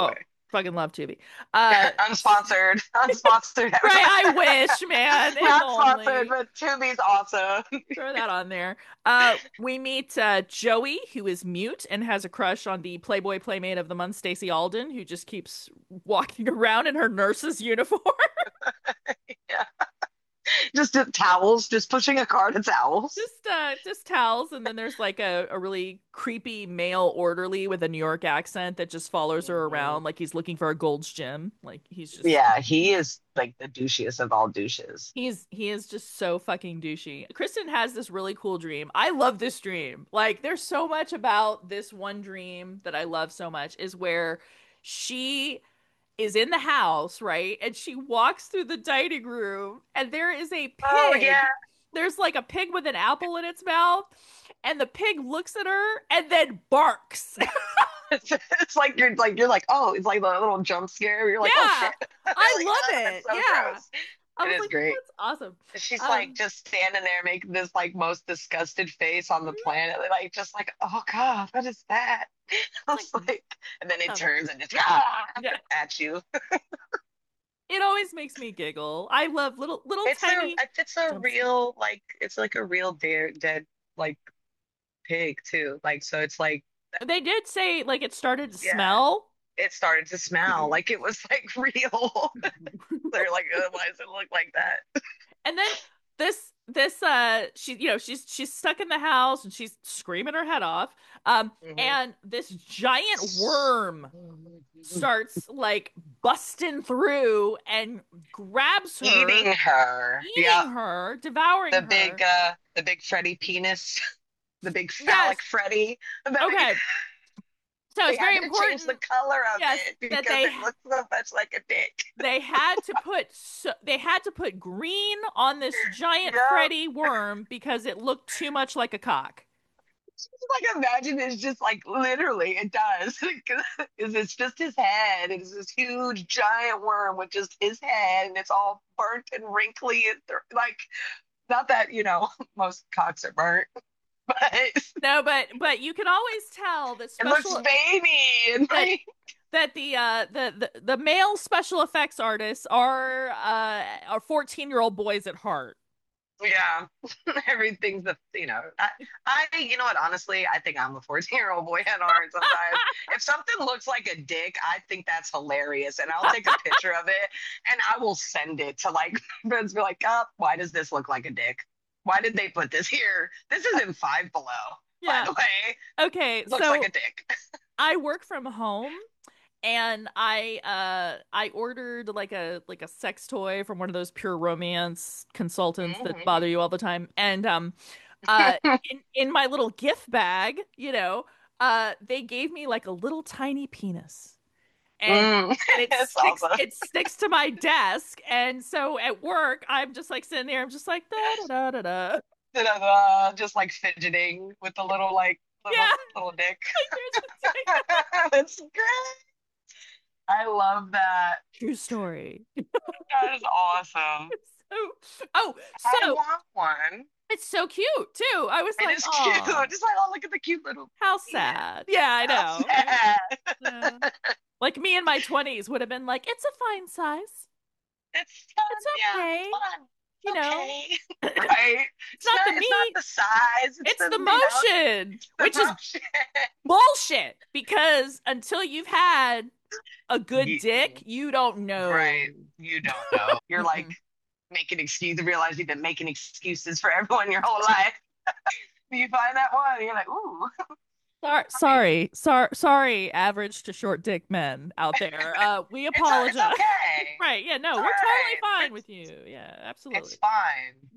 Fucking love Tubi. Uh, Unsponsored, unsponsored right. I advertisement. wish, man. If Not sponsored, only. but Tubi's awesome. Throw that on there. Uh, we meet uh, Joey, who is mute and has a crush on the Playboy Playmate of the Month, Stacey Alden, who just keeps walking around in her nurse's uniform. Yeah. Just uh, towels, just pushing a cart of towels. just uh just towels, and then there's like a, a really creepy male orderly with a New York accent that just follows her Mhm. around like he's looking for a Gold's Gym. Like he's just Yeah, he is like the douchiest of all douches. he's he is just so fucking douchey. Kristen has this really cool dream. I love this dream. Like there's so much about this one dream that I love so much is where she is in the house, right? And she walks through the dining room, and there is a Oh yeah. pig. There's like a pig with an apple in its mouth, and the pig looks at her and then barks. It's, it's like you're like you're like, oh, it's like a little jump scare. You're like, oh Yeah, shit. I Like, love oh, it. that's so Yeah. gross. I It was is like, great. that's awesome. She's like Um, just standing there making this like most disgusted face on the planet. Like just like, oh God, what is that? I like, was like, and then it love it. turns and just ah, Yeah. at you. It always makes me giggle. I love little little It's a tiny it's a jumps. real like it's like a real dare dead like pig too. Like so it's like They did say like it started to yeah, smell. it started to smell like it was like real. They're like, oh, why does it look like that? And then this this uh she you know she's she's stuck in the house and she's screaming her head off. Um Mhm. and this giant worm starts like busting through and grabs her, Eating her. Yeah, eating her, devouring the big her. uh the big Freddy penis, the big Yes. phallic Freddy. That they, Okay. So they it's had very to change the important, color of yes, it that because they it looks so much like a dick. they had to put so, they had to put green on this giant Yeah. Freddy worm because it looked too much like a cock. Just like imagine it's just like literally it does. Is it's just his head. It's this huge giant worm with just his head and it's all burnt and wrinkly and th- like not that, you know, most cocks are burnt, but it No, but but you can always tell that looks special baby and that like that the uh the the, the male special effects artists are uh are fourteen year old boys at heart. yeah, everything's the you know I I think you know what honestly I think I'm a fourteen year old boy at heart sometimes. If something looks like a dick, I think that's hilarious, and I'll take a picture of it and I will send it to like friends. Be like, oh, why does this look like a dick? Why did they put this here? This is in Five Below, by Yeah. the way. Okay, It looks like so a dick. I work from home, and I uh I ordered like a like a sex toy from one of those pure romance consultants that bother you all the time. And um uh in in my little gift bag, you know, uh they gave me like a little tiny penis. And Mm. and it It's sticks awesome. it sticks to my desk. And so at work, I'm just like sitting there, I'm just like da da da da da. Da-da-da, just like fidgeting with the little like Yeah, little little dick. like you're just like That's great. I love that. true story. That is awesome. So, oh, I so want one. it's so cute too. I was It like, is cute. oh, Just like, oh, look at the cute little how penis. sad. Yeah, I How know, right? sad. Yeah. Like me in my twenties would have been like, it's a fine size. It's fun. It's Yeah, it's okay. fun. You It's know, okay. it's Right? It's not the not. It's not meat, the size. It's it's the the you know motion, the which is motion. bullshit because until you've had a good Ye- dick, you don't know. right. You don't know. You're like Mm-mm. making excuses. Realize you've been making excuses for everyone your whole life. You find that one, and you're like, ooh. Sorry, sorry, sorry, sorry, average to short dick men out there. Uh, we It's a, it's apologize. okay. Right, yeah, It's no, all we're totally right. fine It's with you. Yeah, it's absolutely. fine.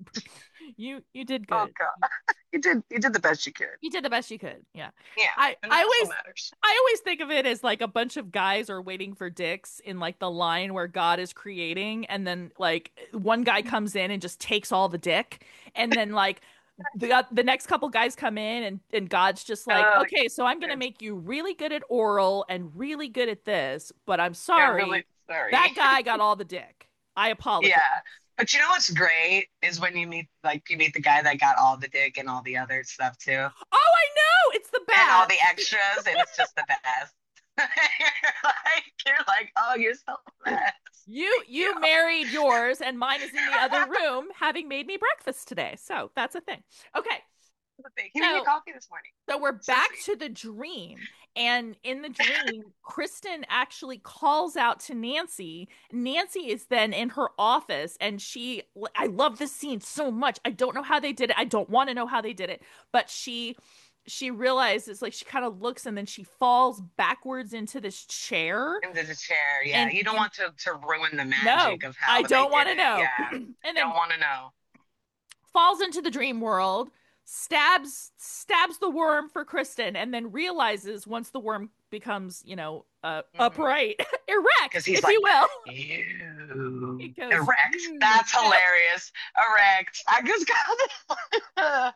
You you did Oh good. God. You did you did the best you could. You did the best you could. Yeah. Yeah. I And I that's what always matters. I always think of it as like a bunch of guys are waiting for dicks in like the line where God is creating, and then like one guy comes in and just takes all the dick, and then like the the next couple guys come in, and and God's just like, Oh, "Okay, so I'm going to good. make you really good at oral and really good at this, but I'm Yeah, really sorry. That sorry. guy got all the dick. I apologize." Yeah. But you know what's great is when you meet like you meet the guy that got all the dick and all the other stuff too. Oh, I know. It's the And all the best. extras and it's just the best. You're like, you're like, oh, you're so blessed. You you Yeah. married yours, and mine is in the other room, having made me breakfast today. So that's a thing. Okay, He made me so coffee this morning. so we're So back sweet. to the dream. And in the dream, Kristen actually calls out to Nancy. Nancy is then in her office, and she, I love this scene so much. I don't know how they did it. I don't want to know how they did it, but she, she realizes, like, she kind of looks and then she falls backwards into this chair. Into the chair. Yeah. And, You don't and want to, to ruin the no, magic of I how they don't want did to it. know. Yeah. And then Don't want to know. falls into the dream world, stabs stabs the worm for Kristen, and then realizes once the worm becomes, you know, uh, Hmm. upright, Because erect, he's if you like, will. He you goes, erect. "You." That's hilarious. Erect. I just got it.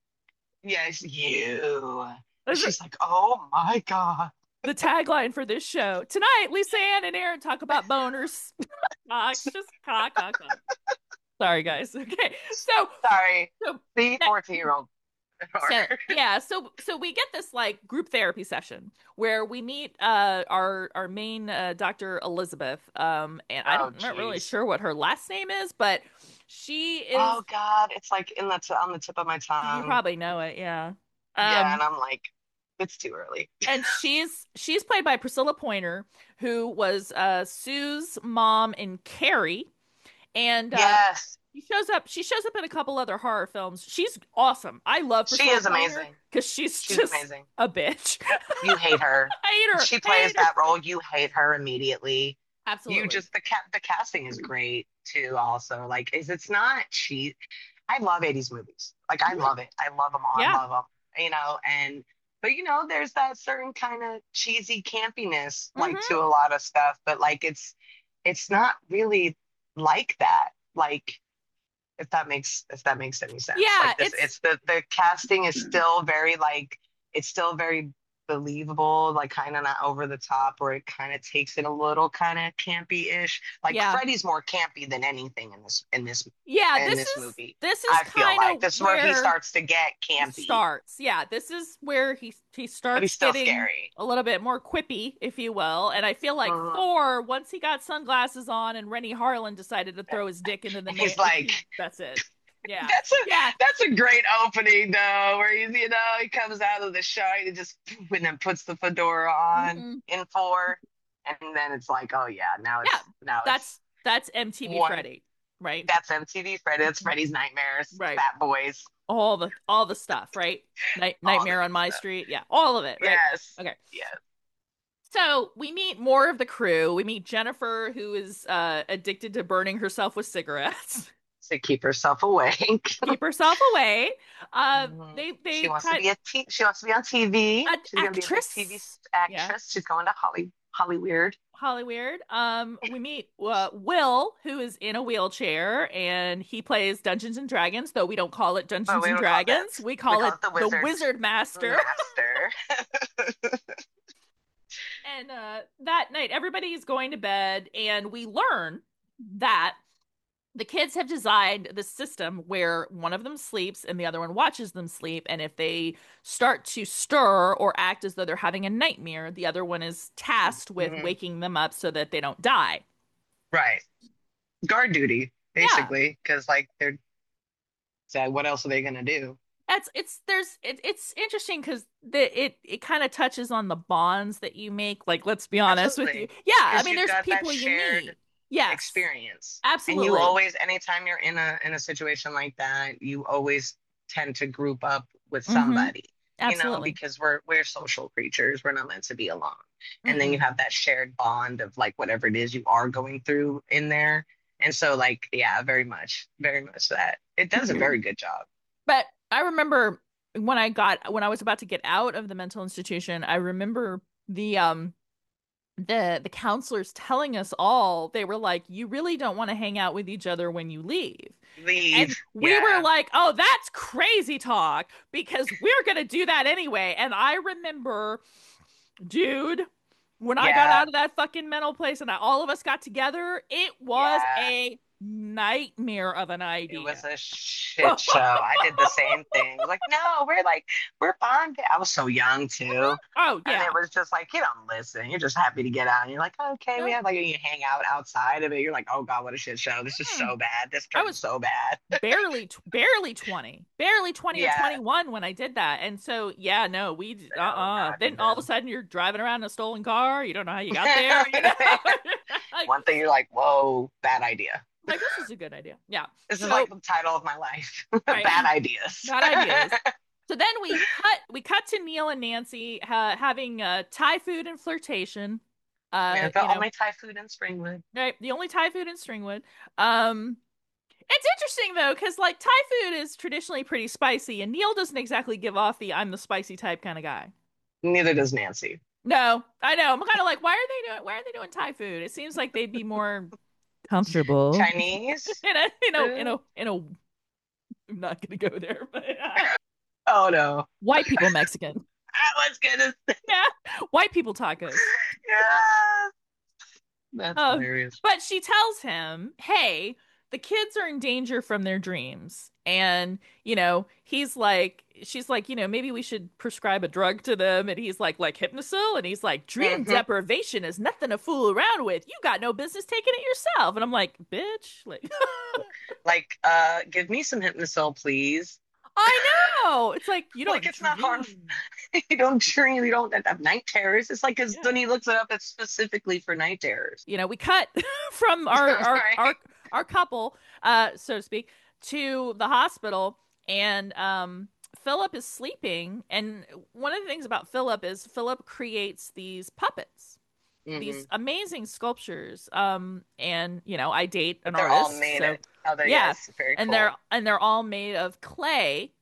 Yes, you. And That's she's like, oh my God. the tagline for this show. Tonight, Lisa Ann and Aaron talk about boners. Cocks, just cock, cock, cock. Sorry, guys. Okay, so Sorry. so The that, fourteen year old. so yeah, so so we get this like group therapy session where we meet uh our our main uh, Doctor Elizabeth. Um, and I Oh, don't, I'm not really jeez. sure what her last name is, but she is. Oh God. It's like in the t on the tip of my You tongue. probably know it, yeah. Yeah, and Um, I'm like, it's too early. and she's she's played by Priscilla Pointer, who was uh Sue's mom in Carrie, and uh Yes, she shows up. She shows up in a couple other horror films. She's awesome. I love she Priscilla is Pointer amazing. because she's She's just amazing. a bitch. You hate her. I hate her. She plays Hate her. that role. You hate her immediately. You Absolutely. just the cat the casting is great too. Also, like, is it's not cheap. I love eighties movies. Like, I Mhm. love it. I love them all. I Yeah. love them. You know, and but you know, there's that certain kind of cheesy campiness like Hmm. to a lot of stuff. But like, it's it's not really like that. Like, if that makes if that makes any sense. Yeah. Like this, It's it's the the casting is still very like it's still very believable, like kind of not over the top, or it kind of takes it a little kind of campy-ish. Like yeah. Freddy's more campy than anything in this in this Yeah. in This this is movie. this is I feel kind like of this is where he where starts to get it campy, starts. Yeah, this is where he he but he's starts still getting scary. a little bit more quippy, if you will. And I feel like Mhm. four, once he got sunglasses on and Rennie Harlan decided to throw his dick into the And he's na- like, that's it. Yeah. that's a Yeah. that's a great opening though, where he's you know he comes out of the shower and he just and then puts the fedora on Hmm. in four, and then it's like, oh yeah, now Yeah. it's now it's That's that's M T V one. Freddy, right? That's M T V Freddy. That's Freddy's Nightmares, Right. Fat Boys, All the all the stuff, right? Night all the Nightmare on good My stuff. Street. Yeah, all of it, right? Yes, Okay. yes. So we meet more of the crew. We meet Jennifer, who is uh, addicted to burning herself with cigarettes. To keep herself awake. Keep herself away. Uh, Mhm. they She they wants to kind be a t- she wants to be on T V. an She's gonna be a big T V actress. Yeah, actress. She's going to Holly Hollyweird. Hollyweird. Um, we meet uh, Will, who is in a wheelchair, and he plays Dungeons and Dragons. Though we don't call it But Dungeons we and don't call that. Dragons, we We call call it it the the Wizard Wizard Master. Master. And uh, that night, everybody is going to bed, and we learn that the kids have designed the system where one of them sleeps and the other one watches them sleep. And if they start to stir or act as though they're having a nightmare, the other one is tasked with Mhm. waking them up so that they don't die. Right. Guard duty, Yeah. basically, because like they're so what else are they gonna do? It's it's there's it, it's interesting because the it it kind of touches on the bonds that you make. Like, let's be honest with you. Absolutely. Yeah, I Because mean, you've there's got that people you shared meet. Yes, experience. And you absolutely. always, anytime you're in a in a situation like that, you always tend to group up with Mm-hmm. somebody, you know, Absolutely. because we're we're social creatures. We're not meant to be alone. And then you Mm-mm. have that shared bond of like whatever it is you are going through in there. And so like, yeah, very much, very much that. It does a very good job. But I remember when I got when I was about to get out of the mental institution, I remember the um the the counselors telling us all, they were like, you really don't want to hang out with each other when you leave. And Leave. we were Yeah. like, oh, that's crazy talk because we're gonna do that anyway. And I remember, dude, when I got Yeah. out of that fucking mental place and I, all of us got together, it was Yeah. a nightmare of an It was idea. a shit show. I did the same thing. Like, no, we're like, we're bonded. I was so young too. Oh And it yeah. was just like, you don't listen. You're just happy to get out. And you're like, okay, we No. have like, you hang out outside of it. You're like, oh God, what a shit show. This is Mm. so bad. This I turned was so bad. barely tw- barely twenty, barely twenty or Yeah. twenty-one when I did that. And so yeah, no, we No, uh-uh. not Then all of a even. sudden you're driving around in a stolen car. You don't know how you got there, you know? Like, One thing you're like, whoa, bad idea. like this is a good idea. Yeah. This is like So, the title of my life. right. Bad ideas. Bad ideas. So then we cut we cut to Neil and Nancy uh, having uh, Thai food and flirtation. Uh, Man, the you know, only Thai food in Springwood. right? The only Thai food in Stringwood. Um, it's interesting though, because like Thai food is traditionally pretty spicy, and Neil doesn't exactly give off the "I'm the spicy type" kind of guy. Neither does Nancy. No, I know. I'm kind of like, why are they doing? Why are they doing Thai food? It seems like they'd be more comfortable Chinese in a, you know, in food? a, in a. I'm not gonna go there, but uh, Oh no. white people Mexican. I was gonna say, Yeah, white people tacos. yeah. That's Uh, hilarious. but she tells him, hey, the kids are in danger from their dreams. And, you know, he's like, she's like, you know, maybe we should prescribe a drug to them. And he's like, like Hypnosil. And he's like, dream Hmm. deprivation is nothing to fool around with. You got no business taking it yourself. And I'm like, bitch, like, Like, uh, give me some Hypnosil, please. I know. It's like, you Like, don't it's not harmful. dream. You don't dream. You don't have night terrors. It's like, because Yeah. when he looks it up, it's specifically for night terrors. You know, we cut from our, our, our, Right? our couple, uh, so to speak, to the hospital. And, um, Philip is sleeping, and one of the things about Philip is Philip creates these puppets, Hmm. these amazing sculptures. Um, and you know, I date an They're all artist, made so it. Oh, they're, yeah, yes, very and they're cool. and they're all made of clay.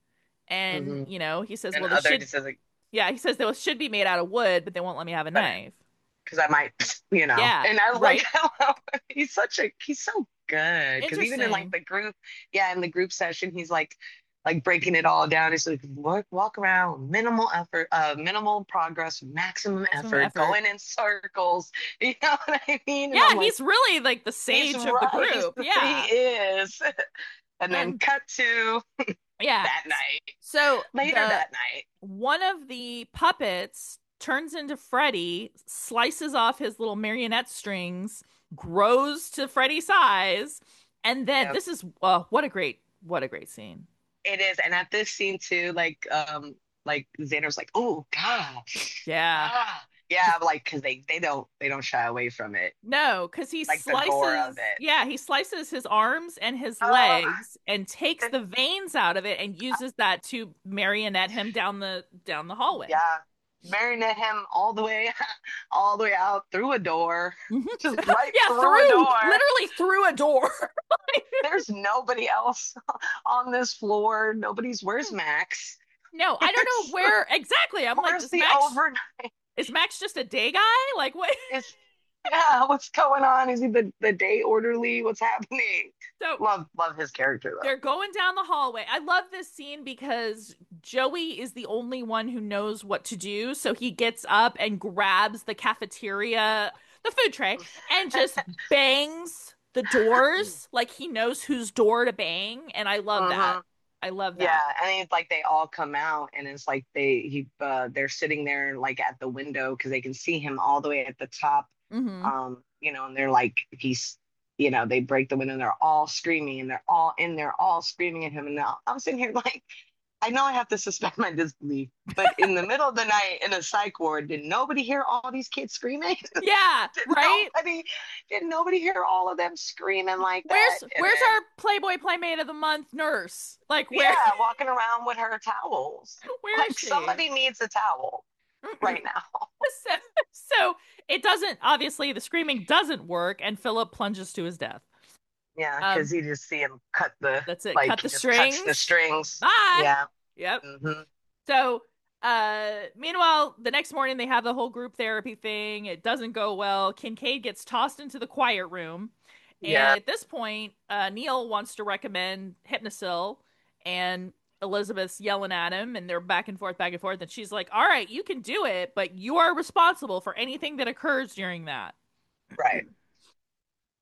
And Hmm. you know, he says, And well, they other should, just like, yeah, he says they should be made out of wood, but they won't let me have a but knife. because I might, you know. Yeah, And I was like, right. he's such a, he's so good. Because even in like Interesting. the group, yeah, in the group session, he's like, like breaking it all down. He's like, walk, walk around, minimal effort, uh, minimal progress, maximum Maximum effort, effort. going in circles. You know what I mean? And Yeah, I'm like, he's really like the he's sage of the right. He's group. the, he Yeah. is. And then And cut to yeah. that night, So later the that night. one of the puppets turns into Freddy, slices off his little marionette strings, grows to Freddy size, and then Yep. this is uh, what a great what a great scene. It is. And at this scene too, like, um, like Xander's like, oh God. Yeah. Ah. Yeah, like because they they don't they don't shy away from it, No, because he like the gore slices, of it. yeah, he slices his arms and his Oh, legs and takes the veins out of it and uses that to marionette him down the down the hallway. yeah, marionette him all the way, all the way out through a door, Mhm. just right Yeah, through a through door. literally through a door. There's nobody else on this floor. Nobody's. Where's Max? No, I don't Where's know where exactly. I'm like, where's does the Max overnight? is Max just a day guy? Like what? Is Yeah, what's going on? Is he the the day orderly? What's happening? So Love love his character though. they're going down the hallway. I love this scene because Joey is the only one who knows what to do. So he gets up and grabs the cafeteria, the food tray, and just bangs the doors like he knows whose door to bang. And I love that. Hmm. I love Yeah, that. and it's like they all come out, and it's like they he uh, they're sitting there like at the window because they can see him all the way at the top. Hmm. Um, you know, and they're like he's, you know, they break the window, and they're all screaming, and they're all in there, all screaming at him, and now I'm sitting here like, I know I have to suspend my disbelief, but in the middle of the night in a psych ward, did nobody hear all these kids screaming? Yeah, Did right? nobody, did nobody hear all of them screaming like that? Where's And where's then, our Playboy Playmate of the Month nurse? Like where yeah, walking around with her towels. where is Like she? somebody needs a towel right now. So, so it doesn't obviously the screaming doesn't work and Philip plunges to his death. Yeah, because Um, you just see him cut the, that's it. like, Cut he the just cuts the strings. strings. Bye. Yeah. Yep. Hmm. So, uh, meanwhile, the next morning they have the whole group therapy thing. It doesn't go well. Kincaid gets tossed into the quiet room, and Yeah. at this point, uh, Neil wants to recommend Hypnosil, and Elizabeth's yelling at him, and they're back and forth, back and forth, and she's like, "All right, you can do it, but you are responsible for anything that occurs during that." Right.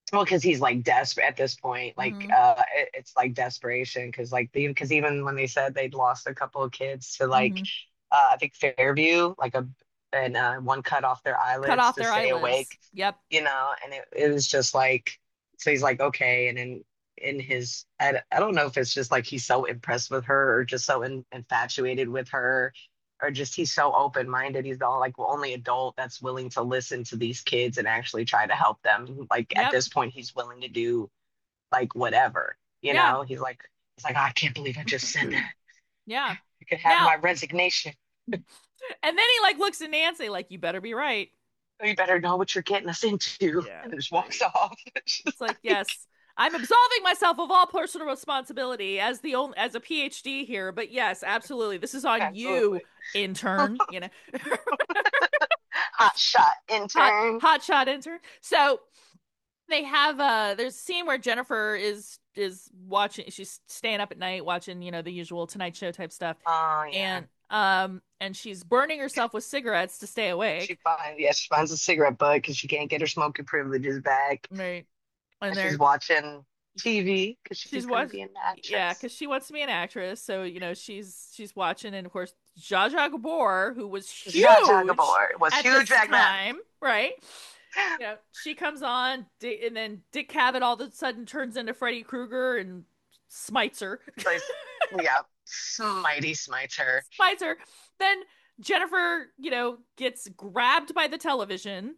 Well, because he's like desperate at this point. Like, Mm-hmm. uh, it, it's like desperation. Because like the because even when they said they'd lost a couple of kids to like, Mm-hmm. uh, I think Fairview, like a and uh, one cut off their Cut eyelids off to their stay eyelids. awake. Yep. You know, and it, it was just like, so he's like, okay, and then in his, I, I don't know if it's just like he's so impressed with her or just so in, infatuated with her or just he's so open-minded. He's the like only adult that's willing to listen to these kids and actually try to help them. Like at Yep. this point, he's willing to do like whatever, you Yeah. know? He's like, he's like, "Oh, I can't believe I just said that. Yeah. You could have Now, my resignation. and then he like looks at Nancy like, you better be right. You better know what you're getting us into." Yeah. And just Right. walks off. It's It's just like, like, yes, I'm absolving myself of all personal responsibility as the only as a PhD here, but yes, absolutely. This is on you, absolutely. intern, you know. Hot shot hot intern. hot shot intern. So they have uh there's a scene where Jennifer is is watching she's staying up at night watching, you know, the usual Tonight Show type stuff. Oh yeah. And um and she's burning herself with cigarettes to stay She awake. finds yeah, she finds a cigarette butt because she can't get her smoking privileges back. Right. And And she's they're watching T V because she's she's gonna what be an yeah, actress. because she wants to be an actress. So, you know, she's she's watching, and of course Zsa Zsa Gabor, who was Zsa Zsa huge Gabor was at huge this back then. time, right? You know, she comes on, and then Dick Cavett all of a sudden turns into Freddy Krueger and smites her. Like, yeah, Smitey smites her. Smites her. Then Jennifer, you know, gets grabbed by the television,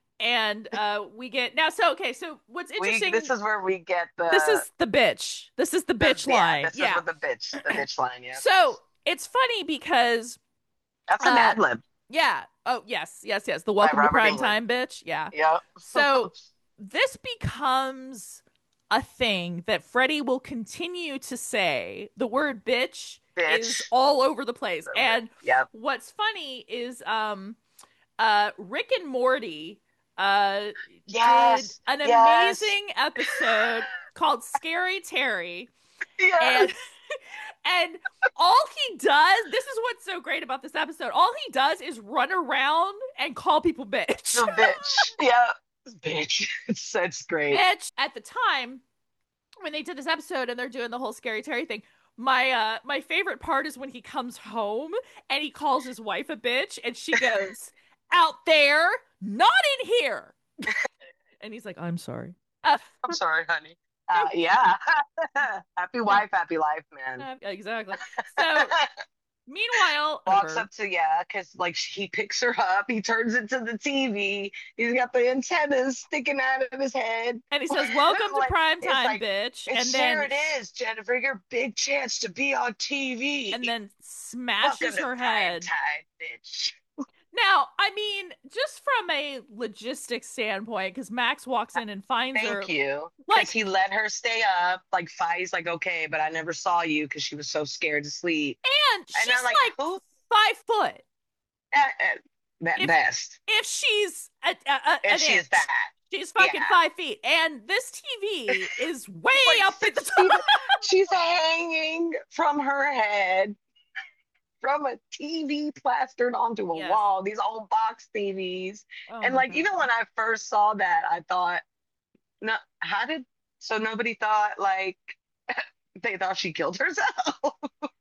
and uh we get now. So okay, so what's We this interesting? is where we get This the is the bitch. This is the the bitch yeah, line. this is Yeah. what the bitch the bitch line, yeah. So it's funny because That's an uh ad lib yeah. Oh yes, yes, yes. The by welcome to Robert prime England. time bitch. Yeah. Yeah. So this becomes a thing that Freddie will continue to say. The word bitch is Bitch. all over the place. And Yep. what's funny is um uh Rick and Morty uh did Yes. an Yes. amazing episode called Scary Terry, and Yes. and all he does, this is what's so great about this episode. All he does is run around and call people bitch. The bitch. Yeah. Bitch. It's it's great. Bitch. At the time when they did this episode and they're doing the whole Scary Terry thing, my uh my favorite part is when he comes home and he calls his wife a bitch and she goes, "Out there, not in here." And he's like, "I'm sorry." Uh, I'm sorry, honey. Uh, yeah. Happy wife, happy life, man. uh, exactly. So meanwhile, Walks her up to yeah, because like he picks her up, he turns into the T V. He's got the antennas sticking out of his head. and he says, "Welcome to Like prime it's time, like, bitch." and And here then it is, Jennifer, your big chance to be on T V. and then Welcome smashes to her prime head. time, bitch. Now, I mean, just from a logistics standpoint, because Max walks in and finds her, Thank you. like, Because he let her stay up, like fight. He's like, okay, but I never saw you because she was so scared to sleep. and And she's I'm like, like who? five foot. At, at, at If best. if she's a, a, a, If an she is inch, that. she's fucking Yeah. five feet, and this T V is way Like up at the six feet. top. She's hanging from her head from a T V plastered onto a Yes. wall. These old box T Vs. Oh And my like God. even when I first saw that, I thought, no, how did so nobody thought like they thought she killed herself.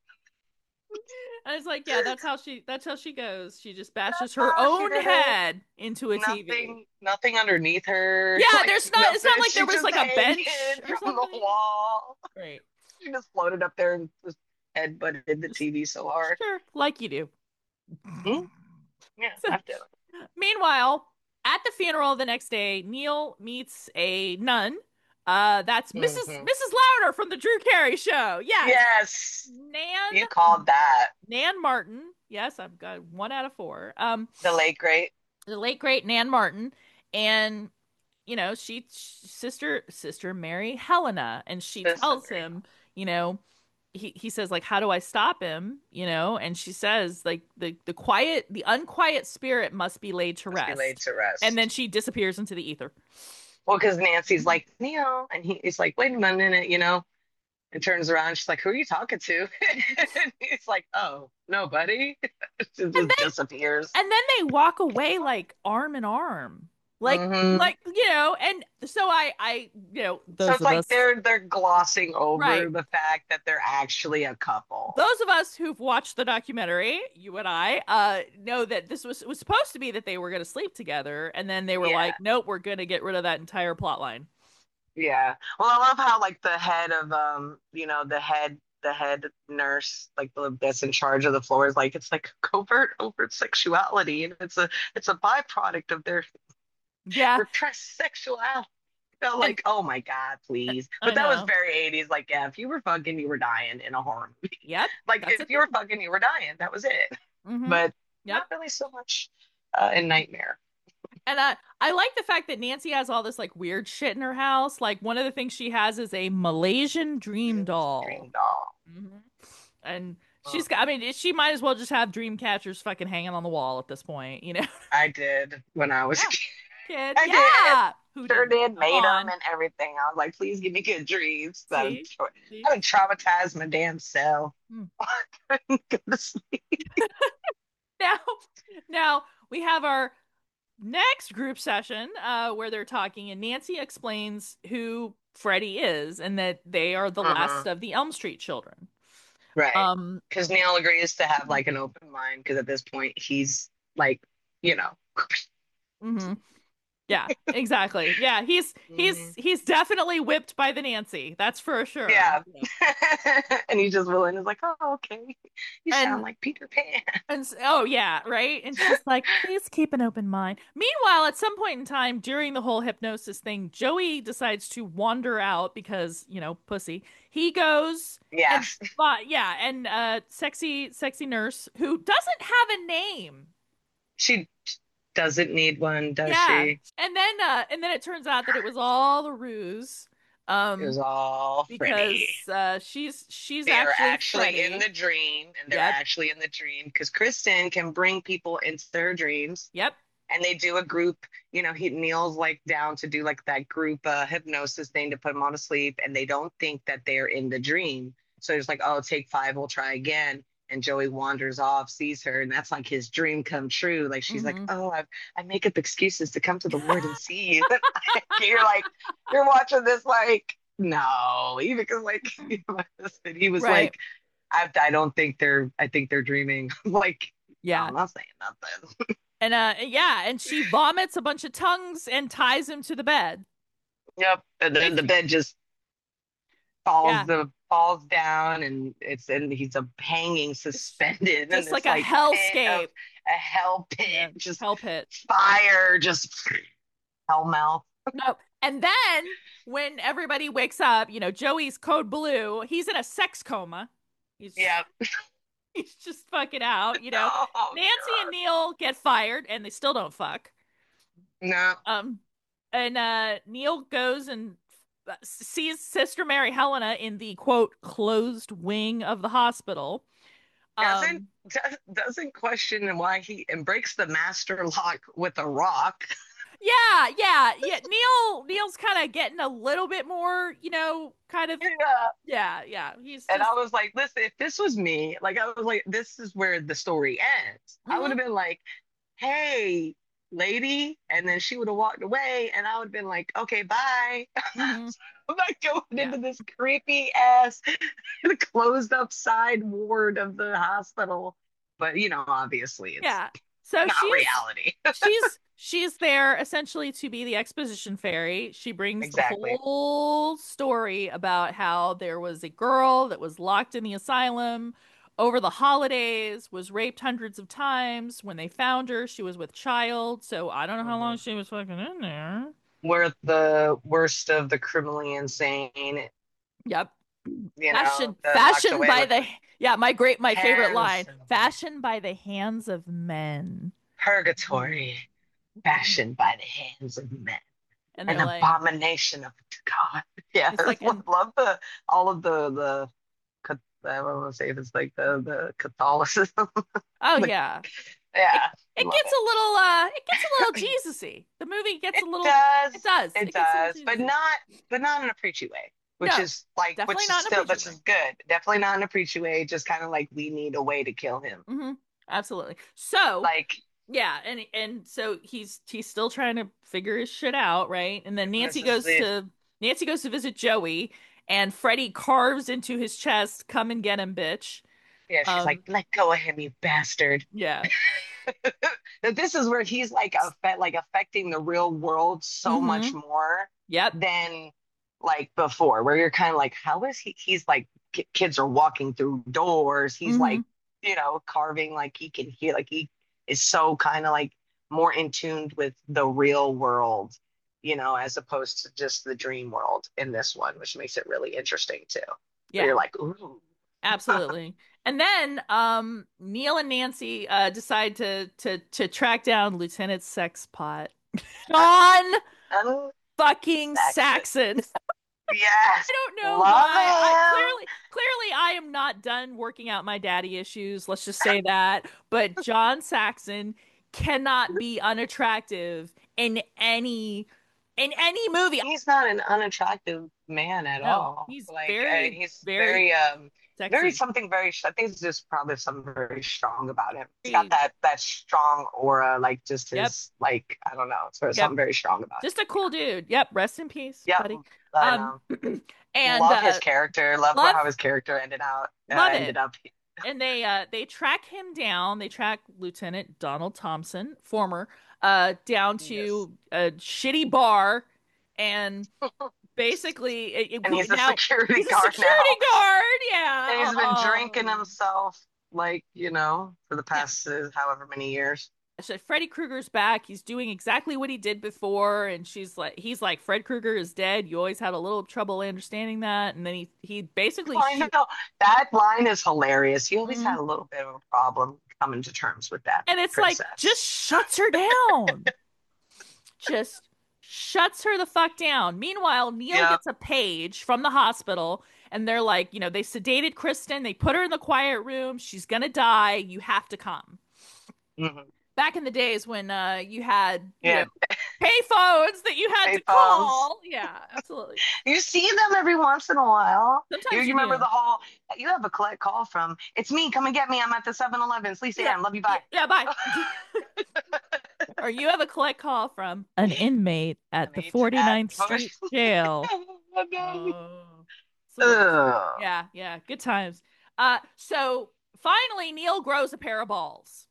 And it's like, yeah, that's how she that's how she goes. She just bashes That's her how she own did it. head into a T V. Nothing, nothing underneath her. Yeah, Like, there's not. It's not nothing. like there She's was just like a bench hanging or from the something. wall. Great. She just floated up there and just head butted the T V so hard. Sure, like you do. Hmm? Yeah, So, I've done meanwhile, at the funeral the next day, Neil meets a nun. Uh, that's it. Missus Mhm. Missus Louder from the Drew Carey Show. Yes, Yes, Nan you called that Nan Martin. Yes, I've got one out of four. Um, the late great. the late great Nan Martin, and you know she sister sister Mary Helena, and she Sister tells Mary. him, you know, he he says like, how do I stop him, you know, and she says like the the quiet the unquiet spirit must be laid to Must be rest, laid to rest. and then she disappears into the ether. Well, because Nancy's like Neil, and he, he's like, wait a minute, you know, and turns around. She's like, who are you talking to? And he's like, oh, nobody. It just And then disappears. and then they walk away like arm in arm. Like, Hmm. like you know, and so I, I, you know, So those it's of like us, they're they're glossing over right? the fact that they're actually a couple. Those of us who've watched the documentary, you and I, uh, know that this was it was supposed to be that they were going to sleep together, and then they were like, Yeah. "Nope, we're going to get rid of that entire plot line." Yeah. Well, I love how like the head of um, you know, the head the head nurse, like the that's in charge of the floor is like it's like covert overt sexuality and it's a it's a byproduct of their Yeah, repressed sexuality. Felt and like, oh my God, please. I But that was know. very eighties. Like, yeah, if you were fucking, you were dying in a horror movie. Yep, Like, that's a if you were thing. fucking, you were dying. That was it. Mm-hmm. But Yep. not really so much uh, in Nightmare. And I I like the fact that Nancy has all this like weird shit in her house. Like one of the things she has is a Malaysian dream doll. Dream doll. Hmm. And she's got, I Mhm. mean, she might as well just have dream catchers fucking hanging on the wall at this point, you know? I did when I was a Yeah, kid. kid. I did. Yeah. Who Sure didn't? did. Come Made them on. and everything. I was like, please give me good dreams. I would, See? See? I would traumatize my damn self. Hmm. I couldn't go to sleep. Now, now we have our next group session uh, where they're talking, and Nancy explains who Freddie is and that they are the last Uh-huh. of the Elm Street children. Right. Um, Because Neil agrees to have like an open mind because at this point he's like, you know. mhm. Yeah, exactly. Yeah, he's he's Mhm. he's definitely whipped by the Nancy. That's for sure. Yeah. And he's just willing is like, oh, okay. You sound And like Peter Pan. and s- oh yeah, right? And she's like, "Please keep an open mind." Meanwhile, at some point in time during the whole hypnosis thing, Joey decides to wander out because, you know, pussy. He goes and Yes. but yeah, and uh sexy sexy nurse who doesn't have a name. She doesn't need one, does Yeah. she? And then uh and then it turns out that it was all a ruse. It Um was all Freddie. because uh she's she's They are actually actually in Freddie. the dream, and they're Yep. actually in the dream because Kristen can bring people into their dreams, Yep. and they do a group. You know, he Neil's like down to do like that group uh, hypnosis thing to put them all to sleep, and they don't think that they're in the dream. So it's like, oh, take five, we'll try again. And Joey wanders off, sees her, and that's like his dream come true. Like she's like, Hmm. oh, I I make up excuses to come to the ward and see you. You're like, you're watching this like, no, even because like he was Right. like, I I don't think they're I think they're dreaming. Like, no, Yeah. I'm not saying nothing. And uh yeah, and she vomits a bunch of tongues and ties him to the bed. Yep. And then the Basically, bed just falls yeah. the falls down and it's and he's a hanging It's suspended in just like this a like pit of hellscape. a hell Yeah. pit, just Hell pit. fire, just hell mouth. No. And then when everybody wakes up, you know, Joey's code blue, he's in a sex coma. He's Yep. he's just fucking out, you know. Oh Nancy and God. Neil get fired and they still don't fuck. No. Um and uh Neil goes and uh, sees Sister Mary Helena in the quote closed wing of the hospital. Doesn't Um does, doesn't question why he and breaks the master lock with a rock. Yeah, yeah, yeah. Neil Neil's kind of getting a little bit more, you know, kind of Yeah. yeah, yeah. He's And just I was like, listen, if this was me, like I was like, this is where the story ends. I would mhm, have been like, hey, lady, and then she would have walked away, and I would have been like, okay, bye. mhm. I'm not going Yeah. into this creepy ass closed up side ward of the hospital. But you know, obviously it's Yeah. So not she's reality. she's she's there essentially to be the exposition fairy. She brings the Exactly. whole story about how there was a girl that was locked in the asylum over the holidays, was raped hundreds of times. When they found her, she was with child. So I don't know how long Mhm. she was fucking in there. We're the worst of the criminally insane, Yep. you know, Fashion the locked fashioned away by with the yeah, my great my favorite hands line. Fashioned by the hands of men. purgatory, fashioned by the hands of men. And An they're like, abomination of God. Yeah, it's like an love the all of the the I don't want to say if it's like the the Catholicism. oh Like, yeah. It yeah, it love gets it. a little uh it gets a little Jesus-y. The movie gets It a little it does, does. it It gets a little does, but Jesus-y. not but not in a preachy way, which No, is like definitely which is not in a still preacher which is thing. good. Definitely not in a preachy way. Just kind of like we need a way to kill him. Hmm. Absolutely. So Like Yeah, and and so he's he's still trying to figure his shit out, right? And then This Nancy is goes the to Nancy goes to visit Joey, and Freddy carves into his chest, "Come and get him, bitch." yeah. She's like, Um, let go of him, you bastard. yeah. That this is where he's like affect like affecting the real world so much Mm-hmm. more Yep. than like before, where you're kind of like, how is he? He's like, ki- kids are walking through doors. He's Mm-hmm. like, you know, carving like he can hear, like he is so kind of like more in tune with the real world, you know, as opposed to just the dream world in this one, which makes it really interesting too. Where Yeah. you're like, ooh, Absolutely. And then um Neil and Nancy uh decide to to to track down Lieutenant Sexpot. John um, fucking Saxon. Saxon. Yes, I don't know love why. I him. clearly clearly I am not done working out my daddy issues, let's just say that. But John Saxon cannot be unattractive in any in any movie. He's not an unattractive man at No, all. he's Like uh, very, he's very very um very sexy. something very I think it's just probably something very strong about him. He's got Very- that that strong aura, like just Yep, his like I don't know, so there's yep. something very strong about Just a cool dude. Yep, rest in peace, him. buddy. Yep, I Um know. and Love his uh character. Love love how his character ended out uh, love it. ended up. And they uh they track him down. They track Lieutenant Donald Thompson, former, uh down Yes, to a shitty bar, and basically it, and it- he's a now security he's a guard security now, guard. Yeah. and he's been drinking Oh. himself like you know for the Yeah. past uh, however many years. So Freddy Krueger's back. He's doing exactly what he did before, and she's like, he's like, Fred Krueger is dead. You always had a little trouble understanding that, and then he he basically I shoot. know that line is hilarious. He always Mhm. had a little bit of a problem coming to terms with that And it's like just princess. shuts her down. Just shuts her the fuck down. Meanwhile, Neil Yeah. gets a page from the hospital, and they're like, you know, they sedated Kristen, they put her in the quiet room. She's gonna die. You have to come. Hmm. Back in the days when uh you had, you know, Yeah. pay phones that you had to Payphones. call. Yeah, absolutely. You see them every once in a while. You, Sometimes you you remember do. the whole, you have a collect call from, it's me, come and get me. I'm at the Seven Eleven. Please stay Yeah. down. Love you. Yeah, Bye. yeah, bye. Or you have a collect call from an inmate at And the each at forty-ninth Street jail. Oh. So Ugh. yeah, yeah, good times. Uh so finally Neil grows a pair of balls.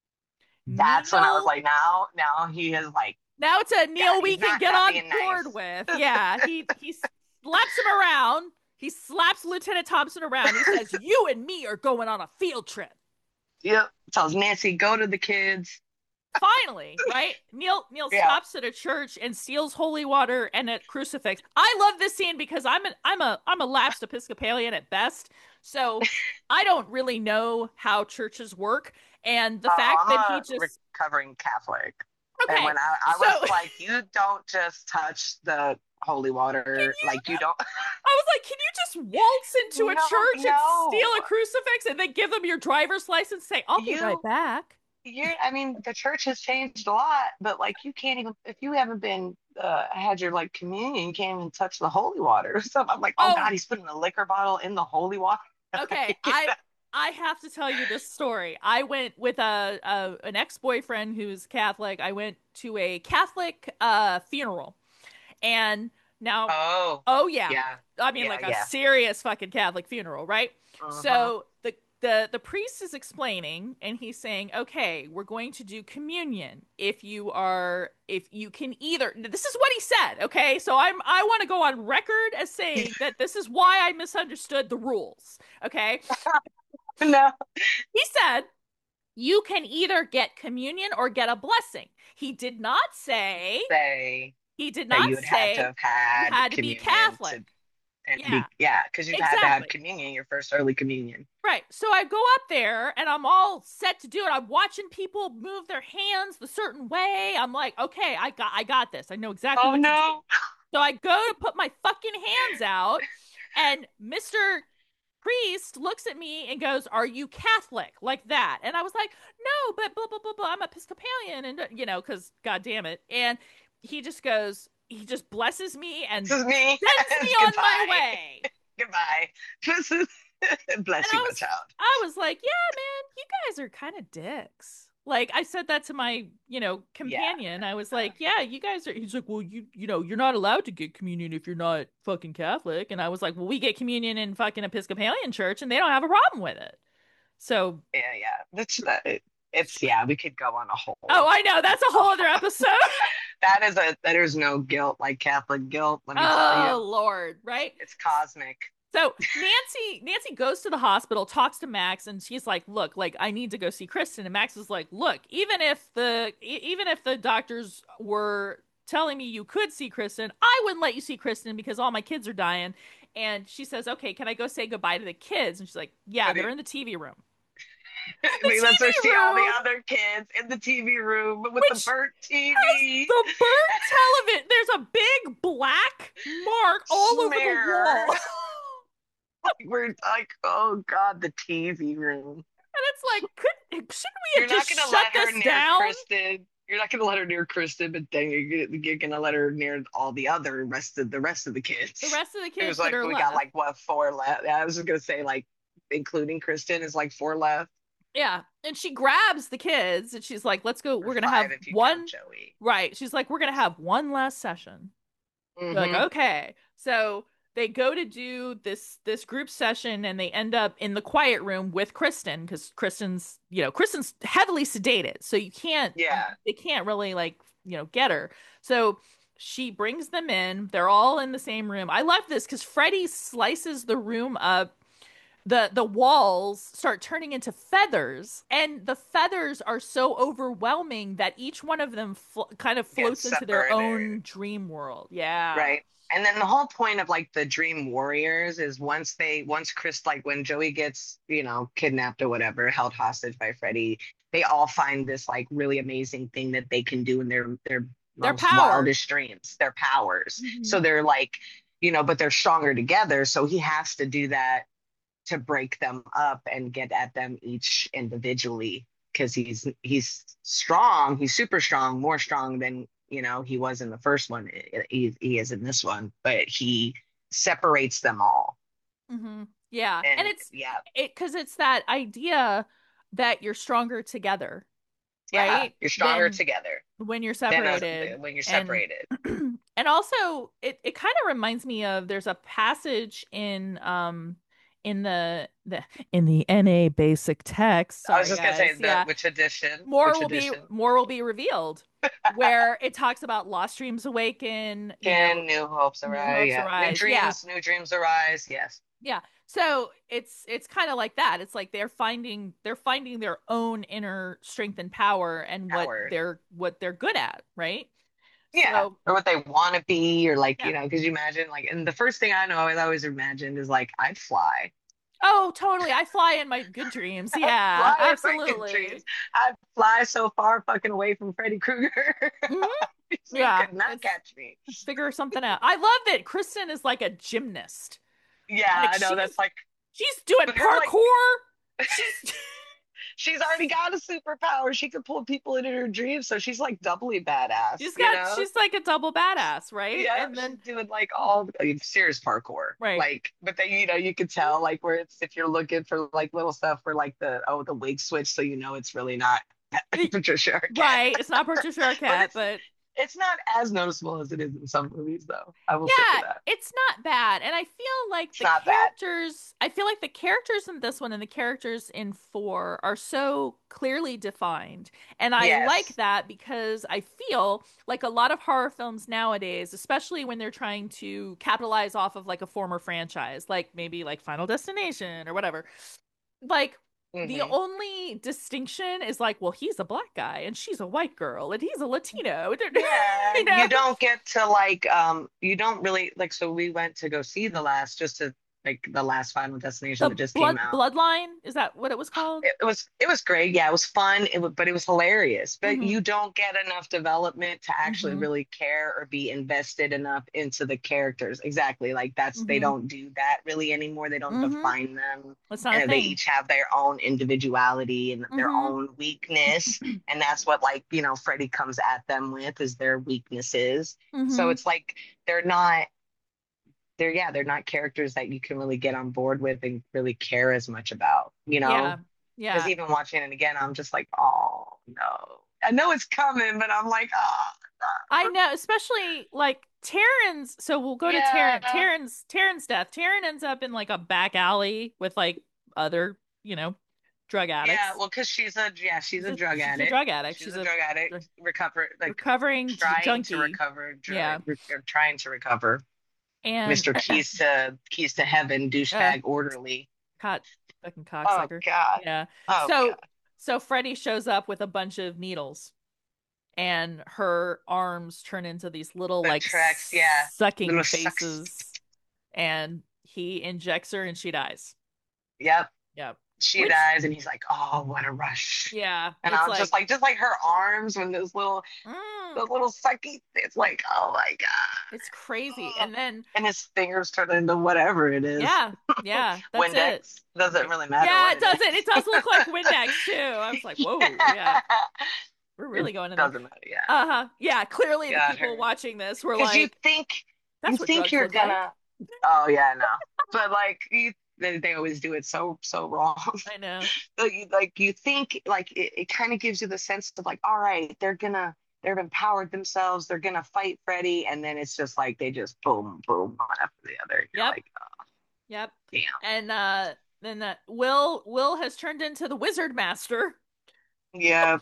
That's when I was Neil like, now, now he is like, Now it's a Neil we Daddy's can not get happy on and board nice. with. Yeah, he he slaps him around. He slaps Lieutenant Thompson around. He says, "You and me are going on a field trip." Yep. Tells Nancy, go to the kids. Finally, right? Neil Neil Yeah. stops at a church and steals holy water and a crucifix. I love this scene because I'm an I'm a I'm a lapsed Episcopalian at best. So I don't really know how churches work. And the Oh, fact I'm that he a just recovering Catholic. And okay. when I, I So was like, you don't just touch the holy can water. you Like, you don't. I was like, can you just waltz into a No, church and steal no. a crucifix and then give them your driver's license and say, I'll be right You, back? you're, I mean, the church has changed a lot, but like, you can't even, if you haven't been, uh, had your like communion, you can't even touch the holy water. So I'm like, oh Oh, God, he's putting a liquor bottle in the holy water. okay. I I have to tell you this story. I went with a, a an ex-boyfriend who's Catholic. I went to a Catholic uh funeral. And now Oh, oh yeah. yeah, I mean yeah, like a yeah. serious fucking Catholic funeral, right? Uh-huh. So the the the priest is explaining and he's saying, "Okay, we're going to do communion. If you are if you can either this is what he said, okay? So I'm I want to go on record as saying that this is why I misunderstood the rules, okay? No, He said you can either get communion or get a blessing. He did not say say he did that not you would have to say have you had had to be communion Catholic. to and Yeah, be yeah, because you've had to have exactly. communion, your first early communion. Right. So I go up there and I'm all set to do it. I'm watching people move their hands the certain way. I'm like, okay, I got I got this. I know exactly Oh what to do. no. So I go to put my fucking hands out and Mister Priest looks at me and goes, "Are you Catholic?" Like that. And I was like, "No, but blah blah blah blah. I'm Episcopalian." And uh, you know, because God damn it. And he just goes, he just blesses me and This is me. sends me on my Goodbye. way. Goodbye. This is And bless you, I my was child. I was like, "Yeah, man, you guys are kind of dicks." Like I said that to my, you know, Yeah. companion. I was like, "Yeah, you guys are." He's like, "Well, you, you know, you're not allowed to get communion if you're not fucking Catholic." And I was like, "Well, we get communion in fucking Episcopalian church, and they don't have a problem with it." So, Yeah, yeah. That's that. It, it's yeah. We could go on a oh, whole. I know that's a A whole other episode. That is a there's no guilt like Catholic guilt. Let me tell you, Oh Lord, right? it's cosmic. So Nancy, Nancy goes to the hospital, talks to Max, and she's like, "Look, like I need to go see Kristen." And Max is like, "Look, even if the e- even if the doctors were telling me you could see Kristen, I wouldn't let you see Kristen because all my kids are dying." And she says, "Okay, can I go say goodbye to the kids?" And she's like, "Yeah, But they're it, in the T V room." The they lets her T V see all the room, other kids in the T V room with the which burnt has T V the burnt television. There's a big black mark all over the smear. wall. We're like, oh God, the T V room. And it's like, could shouldn't we You're have not just gonna shut let her this near down? Kristen. You're not gonna let her near Kristen, but then you're, you're gonna let her near all the other rest of the rest of the kids. The rest of the It kids was that like are we got left. like what four left. Yeah, I was just gonna say like including Kristen is like four left Yeah. And she grabs the kids and she's like, let's go. or We're going to have five if you count one. Joey. Right. She's like, we're going to have one last session. They're like, Mm-hmm. okay. So they go to do this this group session and they end up in the quiet room with Kristen because Kristen's, you know, Kristen's heavily sedated. So you can't, Yeah. they can't really like, you know, get her. So she brings them in. They're all in the same room. I love this because Freddie slices the room up. The the walls start turning into feathers, and the feathers are so overwhelming that each one of them fl kind of Gets floats into their separated. own dream world. Yeah. Right. And then the whole point of like the Dream Warriors is once they once Chris like when Joey gets, you know, kidnapped or whatever, held hostage by Freddy, they all find this like really amazing thing that they can do in their their Their most power. wildest dreams, their powers. Mhm. So they're like, you know, but they're stronger together. So he has to do that to break them up and get at them each individually because he's he's strong, he's super strong, more strong than you know he was in the first one. He, he is in this one, but he separates them all. hmm Yeah. And And it's yeah, it because it's that idea that you're stronger together, yeah, right? you're stronger Than together when you're than a, separated. when you're And separated. and also it, it kind of reminds me of there's a passage in um in the the in the N A basic text. I was Sorry just gonna say guys. the Yeah. which edition? More Which will be edition? more will be revealed where it talks about lost dreams awaken, you know, Can new hopes new arise? hopes Yeah, new arise. Yeah. dreams, new dreams arise. Yes, Yeah. So it's it's kind of like that. It's like they're finding they're finding their own inner strength and power and what power. they're what they're good at, right? Yeah, So or what they want to be, or like, yeah. you know, because you imagine, like, and the first thing I know, I always imagined is like, I'd fly. Oh, totally. I fly in my good dreams. I'd Yeah, fly in my good dreams. absolutely. I'd fly so far fucking away from Freddy Krueger. hmm He Yeah, could not it's catch me. figure something out. I love that Kristen is like a gymnast. Yeah, Like I know that's she's like, she's doing but her, like, parkour. She's she's already got a superpower. She could pull people into her dreams, so she's like doubly badass, she's you got know? she's like a double badass, right? Yeah, And she's then doing like all like, serious parkour. right. Like, but then you know you could tell like where it's if you're looking for like little stuff where like the oh the wig switch, so you know it's really not Patricia Arquette. Right. It's not Patricia But Arquette, it's but it's not as noticeable as it is in some movies, though. I will say yeah, that it's not bad. And I feel like it's the not bad. characters, I feel like the characters in this one and the characters in four are so clearly defined. And I like Yes. that because I feel like a lot of horror films nowadays, especially when they're trying to capitalize off of like a former franchise, like maybe like Final Destination or whatever, like the Hmm. only distinction is like, well, he's a black guy and she's a white girl and he's a Latino. Yeah, You know? you don't get to like um you don't really like so we went to go see the last just to like the last Final Destination The that just came blood out. bloodline, is that what it was called? It, it was it was great. Yeah, it was fun. It was, but it was hilarious. But hmm you don't get enough development to actually hmm really care or be invested enough into the characters. Exactly. Like that's they hmm don't do that really anymore. They don't hmm define them. That's not a And they thing. each have their own individuality and their hmm own weakness. And that's what like, you know, Freddie comes at them with is their weaknesses. So hmm it's like they're not they're yeah, they're not characters that you can really get on board with and really care as much about, you Yeah. know? Because Yeah. even watching it again, I'm just like, oh no. I know it's coming, but I'm like, oh I know, especially like Taryn's. So we'll go to yeah, Taryn. Taryn's Taryn's death. Taryn ends up in like a back alley with like other, you know, drug yeah. addicts. Well, because she's a yeah, she's She's a a drug she's a addict. drug addict. She's She's a a drug dr- addict, recover like recovering j- trying to junkie. recover, Yeah, drug, re or trying to recover. and mister Keys to Keys to Heaven, uh, douchebag orderly. cot fucking Oh cocksucker. God. Yeah. Oh So God. so Freddie shows up with a bunch of needles, and her arms turn into these little The like tracks, yeah. sucking Little sucks. faces, and he injects her, and she dies. Yep. Yep. She Which, dies and he's like, oh, what a rush. yeah, And it's I'm just like, like, just like her arms when those little, mm, those little sucky, it's like, oh my it's crazy. God. And then, And his fingers turn into whatever it is. yeah, yeah, that's it. Windex. Doesn't really matter Yeah, what it it is. doesn't. It does look like Windex too. I was like, whoa, yeah, we're It really going in there. doesn't matter, yeah. Uh-huh. Yeah, clearly the Got people her. watching this were Because you like, think, you that's what think drugs you're look like. gonna, oh yeah, no. But like, you, they, they always do it so, so wrong. I know. Like you like, you think like it, it kind of gives you the sense of like, all right, they're gonna they've empowered themselves, they're gonna fight Freddy, and then it's just like they just boom, boom, one after the other. You're Yep. like, oh, Yep. damn. And uh then uh, Will Will has turned into the Wizard Master. Yeah,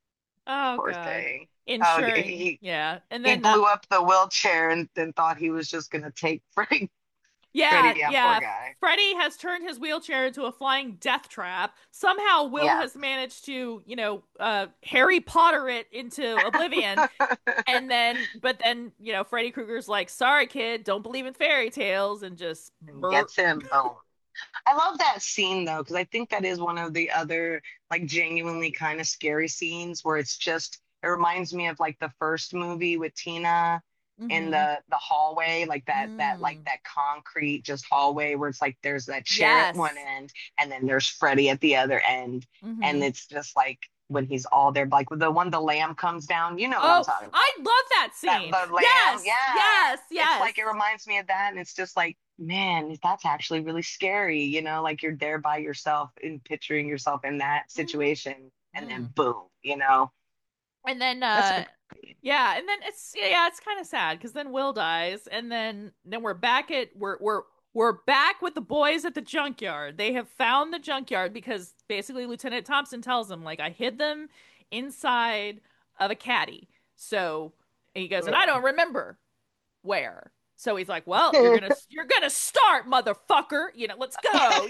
Oh poor God. thing. Oh, Ensuring, he yeah. And he then uh, blew up the wheelchair and then thought he was just gonna take Freddy. Freddy, yeah, yeah, poor yeah. guy. Freddy has turned his wheelchair into a flying death trap. Somehow Will Yeah. has managed to, you know, uh Harry Potter it into oblivion. And then but then, you know, Freddy Krueger's like, "Sorry, kid, don't believe in fairy tales," and just And burp. gets him. Boom. I love that scene though, because I think that is one of the other like genuinely kind of scary scenes where it's just it reminds me of like the first movie with Tina in Mm-hmm. the the hallway, like that that like Mm. that concrete just hallway where it's like there's that chair at one Yes. end and then there's Freddy at the other end. And Mm-hmm. it's just like when he's all there, like the one the lamb comes down, you know what I'm Oh, talking I about. love that That scene. the lamb, Yes. yeah. Yes. It's Yes. like it reminds me of that, and it's just like, man, that's actually really scary, you know, like you're there by yourself and picturing yourself in that Mm-hmm. situation, and then Mm. boom, you know. And then That's uh a yeah, and then it's yeah, yeah it's kind of sad because then Will dies, and then then we're back at we're we're we're back with the boys at the junkyard. They have found the junkyard because basically Lieutenant Thompson tells them like I hid them inside of a caddy. So and he goes, and I yeah. don't remember where. So he's like, well, you're gonna you're gonna start, motherfucker. You know, let's go.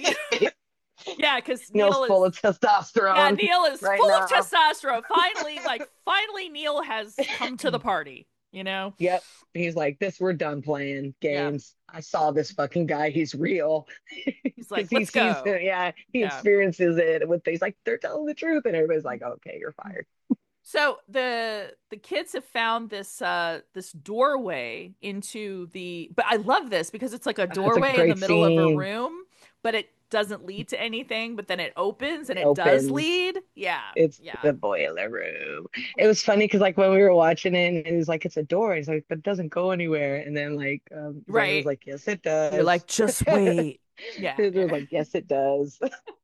Yeah, because Neil's Neil is full of yeah, testosterone Neil is right full of now. testosterone. Finally, like finally Neil has come to the party, you know? Yep. He's like, this, we're done playing Yeah. games. I saw this fucking guy. He's real. He's Because like, he let's sees go. it. Yeah. He Yeah. experiences it with, he's like, they're telling the truth. And everybody's like, okay, you're fired. So the the kids have found this uh this doorway into the but I love this because it's like a That's a doorway in the great middle of a scene. room, but it doesn't lead to anything, but then it opens and It it does opens. lead. Yeah. It's Yeah. the boiler room. It was funny because like when we were watching it, and it was like it's a door. He's like, but it doesn't go anywhere. And then like um Xander was Right. like, yes, it You're does. like, just wait. Yeah. It was Yeah. like, yes, it does.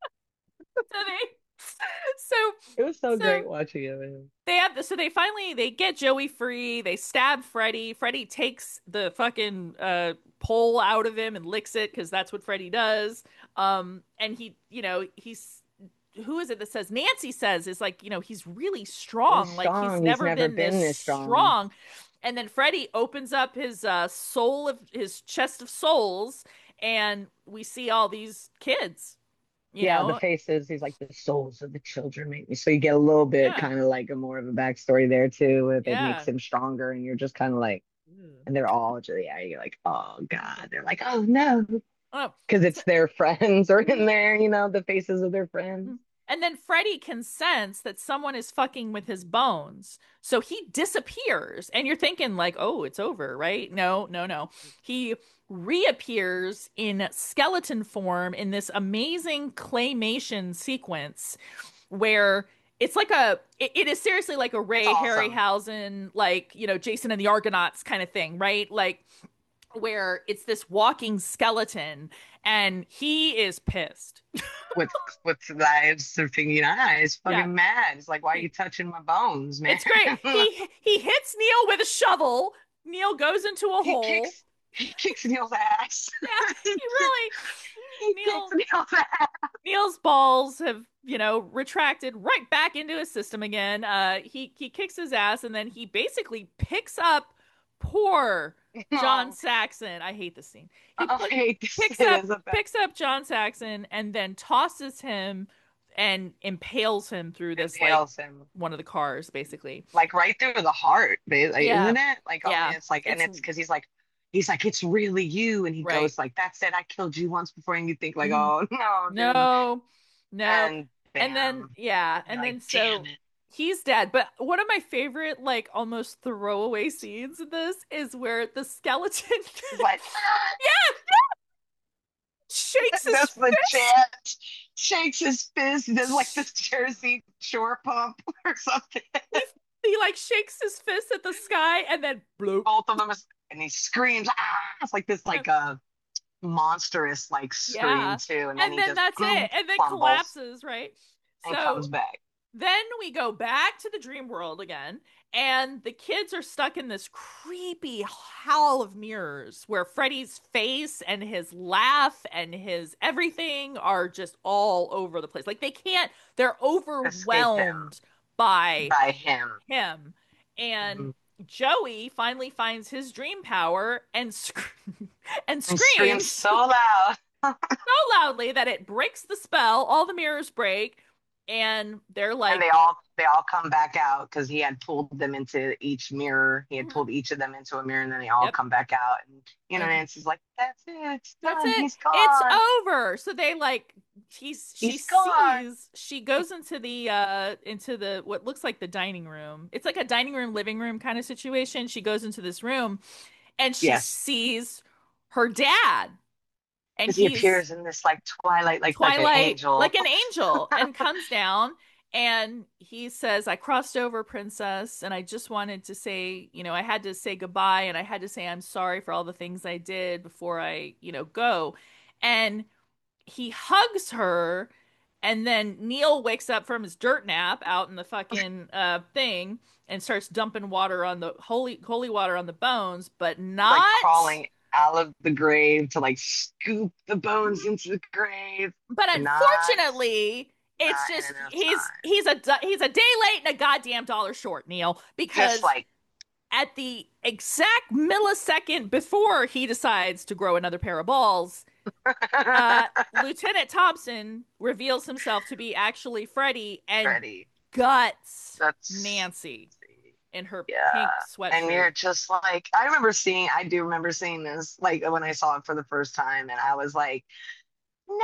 So they so It was so so great watching it, man. they have so they finally they get Joey free. They stab Freddy. Freddy takes the fucking uh pole out of him and licks it because that's what Freddy does. Um, and he, you know, he's who is it that says Nancy says is like, you know, he's really He's strong. Like he's strong. He's never never been been this this strong. strong. And then Freddy opens up his uh soul of his chest of souls, and we see all these kids, you Yeah, the know. faces. He's like the souls of the children make me. So you get a little bit Yeah, kind of like a more of a backstory there too. If it makes yeah. him stronger, and you're just kind of like, Mm. and they're all just yeah, you're like, oh God. They're like, oh no, Oh, because so, it's their friends or in mhm. there, you know, the faces of their friends. And then Freddy can sense that someone is fucking with his bones. So he disappears. And you're thinking, like, oh, it's over, right? No, no, no. He reappears in skeleton form in this amazing claymation sequence where it's like a, it, it is seriously like a It's Ray awesome. Harryhausen, like, you know, Jason and the Argonauts kind of thing, right? Like, where it's this walking skeleton and he is pissed. with with the eyes thinking eyes, Yeah. fucking mad. It's like, why are you He, touching my bones, man? it's great. He he hits Neil with a shovel. Neil goes into a he hole. kicks he kicks Neil's ass. Yeah, he he really kicks Neil Neil's ass. Neil's balls have, you know, retracted right back into his system again. Uh he he kicks his ass and then he basically picks up poor John Oh, Saxon. I hate this scene. He I pick, hate this. picks It up is a bad picks up John Saxon and then tosses him and impales him through this like impales him. one of the cars basically. Like right through the heart, ba- like, Yeah. isn't it? Like, oh, Yeah. it's like, and It's it's because he's like, he's like, it's really you, and he right. goes like, that's it. I killed you once before, and you think like, Mhm. oh no, dude, No. No. and And then bam, yeah, you're and like, then damn so it. he's dead. But one of my favorite, like almost throwaway scenes in this is where the skeleton He's like, yeah, shakes his that's the fist. chant. Shakes his fist. He does like this Jersey Shore pump or something. He, he like shakes his fist at the sky and then bloop. Both of them, is, and he screams. Ah! It's like this, like a monstrous like scream Yeah. too, and then And he then just that's boom, it. And then fumbles collapses, right? and So comes back. then we go back to the dream world again, and the kids are stuck in this creepy hall of mirrors where Freddy's face and his laugh and his everything are just all over the place. Like they can't, they're Escape him overwhelmed by by him. him. And Mhm. Joey finally finds his dream power and sc- and And screams screams so loud. so loudly that it breaks the spell. All the mirrors break, and they're And like, they all they all come back out because he had pulled them into each mirror. He had "Mhm, pulled each of them into a mirror, and then they all yep, come back out. And you know, and Nancy's like, "That's it, it's that's done. it. He's It's gone. over." So they like she's she He's gone." sees she goes into the uh into the what looks like the dining room. It's like a dining room living room kind of situation. She goes into this room and she Yes, sees her dad and because he he's appears in this like twilight, like like an Twilight angel. like an angel and comes down and he says, I crossed over, princess, and I just wanted to say, you know, I had to say goodbye and I had to say I'm sorry for all the things I did before I, you know, go. And he hugs her and then Neil wakes up from his dirt nap out in the fucking uh thing and starts dumping water on the holy holy water on the bones, but Like not crawling out of the grave to like scoop the bones into the grave. but Not unfortunately, it's not in just enough he's time. he's a he's a day late and a goddamn dollar short, Neil, Just because like at the exact millisecond before he decides to grow another pair of balls, uh, Lieutenant Thompson reveals himself to be actually Freddy and ready. guts That's Nancy in her yeah. pink And sweatshirt. you're just like, I remember seeing, I do remember seeing this, like when I saw it for the first time, and I was like, no,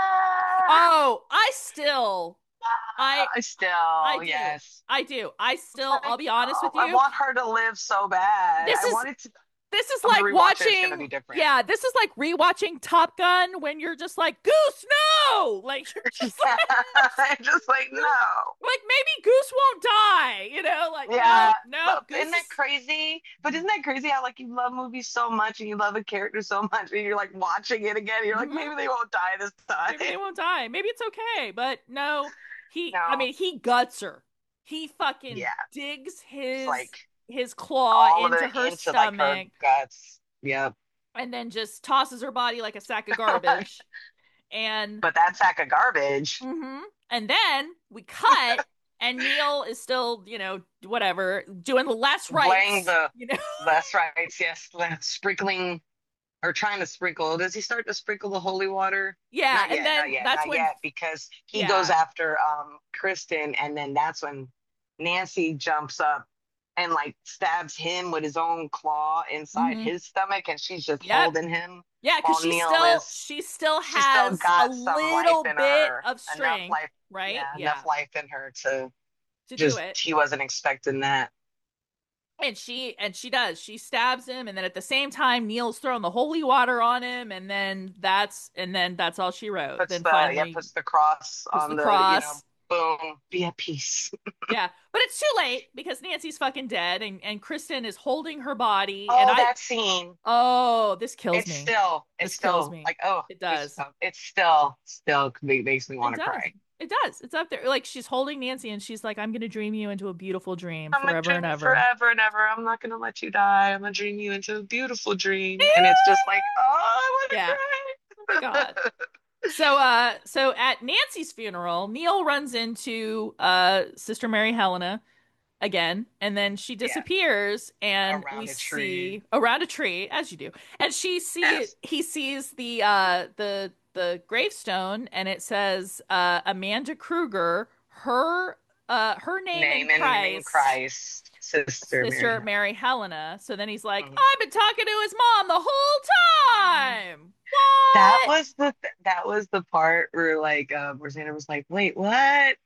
Oh, I still, I, I I still, do, yes. I do, I still. Like, I'll be honest oh, with I you. want her to live so bad. This I is wanted to, this is I'm gonna like rewatch it, it's gonna watching, be different. yeah, this is like rewatching Top Gun when you're just like, Goose, no! Like, you're just like, I'm just like, no. like maybe Goose won't die, you know? Like, Yeah, no, no, but Goose isn't that is, crazy? But isn't that crazy how like you love movies so much and you love a character so much and you're like watching it again, and you're like, mhm, maybe they won't die this time. maybe they won't die. Maybe it's okay, but no, he, I No, mean, he guts her. He fucking yeah, digs it's his, like his claw all of into it her into like her stomach guts. Yep. and then just tosses her body like a sack of garbage. And But that sack of garbage, hmm And then we cut, and Neil is still, you know, whatever, doing the last laying rites, the you know. last rites, yes, la- sprinkling or trying to sprinkle. Does he start to sprinkle the holy water? Yeah, Not and yet, not then yet, that's not when, yet, because he goes yeah, after um Kristen, and then that's when Nancy jumps up and like stabs him with his own claw inside hmm his stomach, and she's just yep, holding him yeah, because while she Neil still, is she still she still has a got some life little in bit her, of enough strength, life, right? yeah, Yeah, enough life in her to to do just it. he wasn't expecting that. And she, and she does. She stabs him, and then at the same time, Neil's throwing the holy water on him, and then that's, and then that's all she wrote. Puts Then the yeah, finally puts the cross puts the on the, you know, cross. Boom, be at peace. Yeah, but it's too late because Nancy's fucking dead, and and Kristen is holding her body, and Oh, I that scene. oh, this kills It's me. still, it's This kills still me. like, oh, It does. goosebumps. It's still, still makes me It want to does. cry. It does. It's up there. Like she's holding Nancy and she's like, I'm gonna dream you into a beautiful dream I'm gonna forever and dream you ever. forever and ever. I'm not gonna let you die. I'm gonna dream you into a beautiful dream. And it's just like, oh, Yeah. Oh my I want God. to cry. So uh so at Nancy's funeral, Neil runs into uh Sister Mary Helena again, and then she Yeah, disappears, and we around a tree. see around a tree, as you do. And she see Yes. he sees the uh the the gravestone, and it says uh Amanda Kruger, her uh her name in Name and in Christ, Christ, Sister Mary Sister Helen. Mary Helena. So then he's like, Mhm. I've been talking to his mom the whole time. That What? was the that was the part where like uh where Xander was like, wait, what?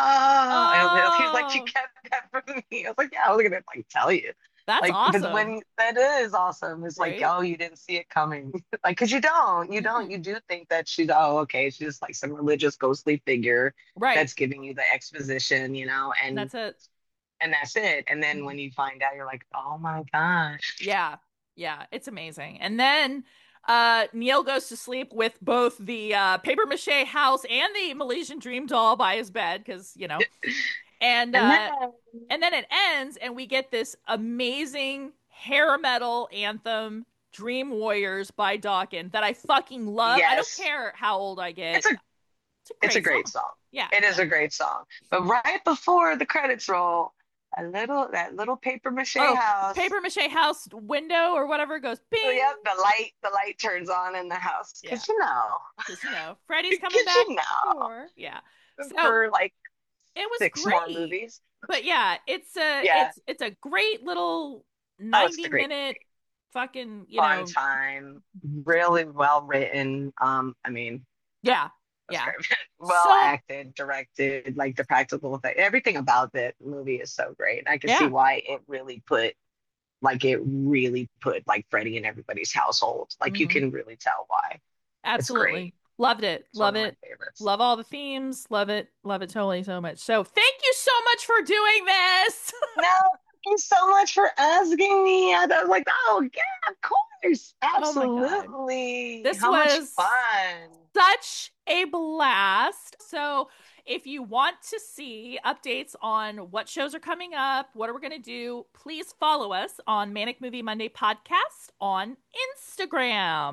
Oh, and I was- he was like, you Oh, kept that from me. I was like, yeah, I was gonna like tell you. that's Like, but awesome, when that is awesome, it's like, right? oh, you didn't see it coming. Like, cause you don't, you don't, you do think that she's, oh, okay, she's just like some religious ghostly figure Right. that's giving you the exposition, you know, and That's it. and that's it. And then Mhm. when you find out, you're like, oh my gosh. Yeah. Yeah. It's amazing. And then uh Neil goes to sleep with both the uh paper mache house and the Malaysian dream doll by his bed because, you know, and And then uh and then it ends and we get this amazing hair metal anthem Dream Warriors by Dawkins that I fucking love. I don't yes, care how old I it's get. a It's a it's a great great song. song. Yeah. It is Yeah. a great song. But right before the credits roll, a little that little paper mache Oh, house. paper mache house window or whatever goes Oh, bing. yep, the light the light turns on in the house. Yeah. Cause you know. Because, you know, Freddy's coming Cause back you know. for. Yeah. So For like it was six more great. movies. But yeah, it's a Yeah. it's it's a great little Oh, it's a ninety great minute movie. fucking, you Fun know, time. Really well written. Um, I mean, yeah. that's Yeah. great. Well So, acted, directed, like the practical effect. Everything about that movie is so great. I can see yeah, why it really put like it really put like Freddie in everybody's household. Like you hmm can really tell why. It's absolutely. great. Loved it. It's one Love of my it. favorites. Love all the themes. Love it. Love it totally so much. So, thank you so much for doing this. No, thank you so much for asking me. I was like, oh yeah, of course. Oh my God. Absolutely. This How much was fun. such a blast. So, if you want to see updates on what shows are coming up, what are we going to do, please follow us on Manic Movie Monday podcast on Instagram.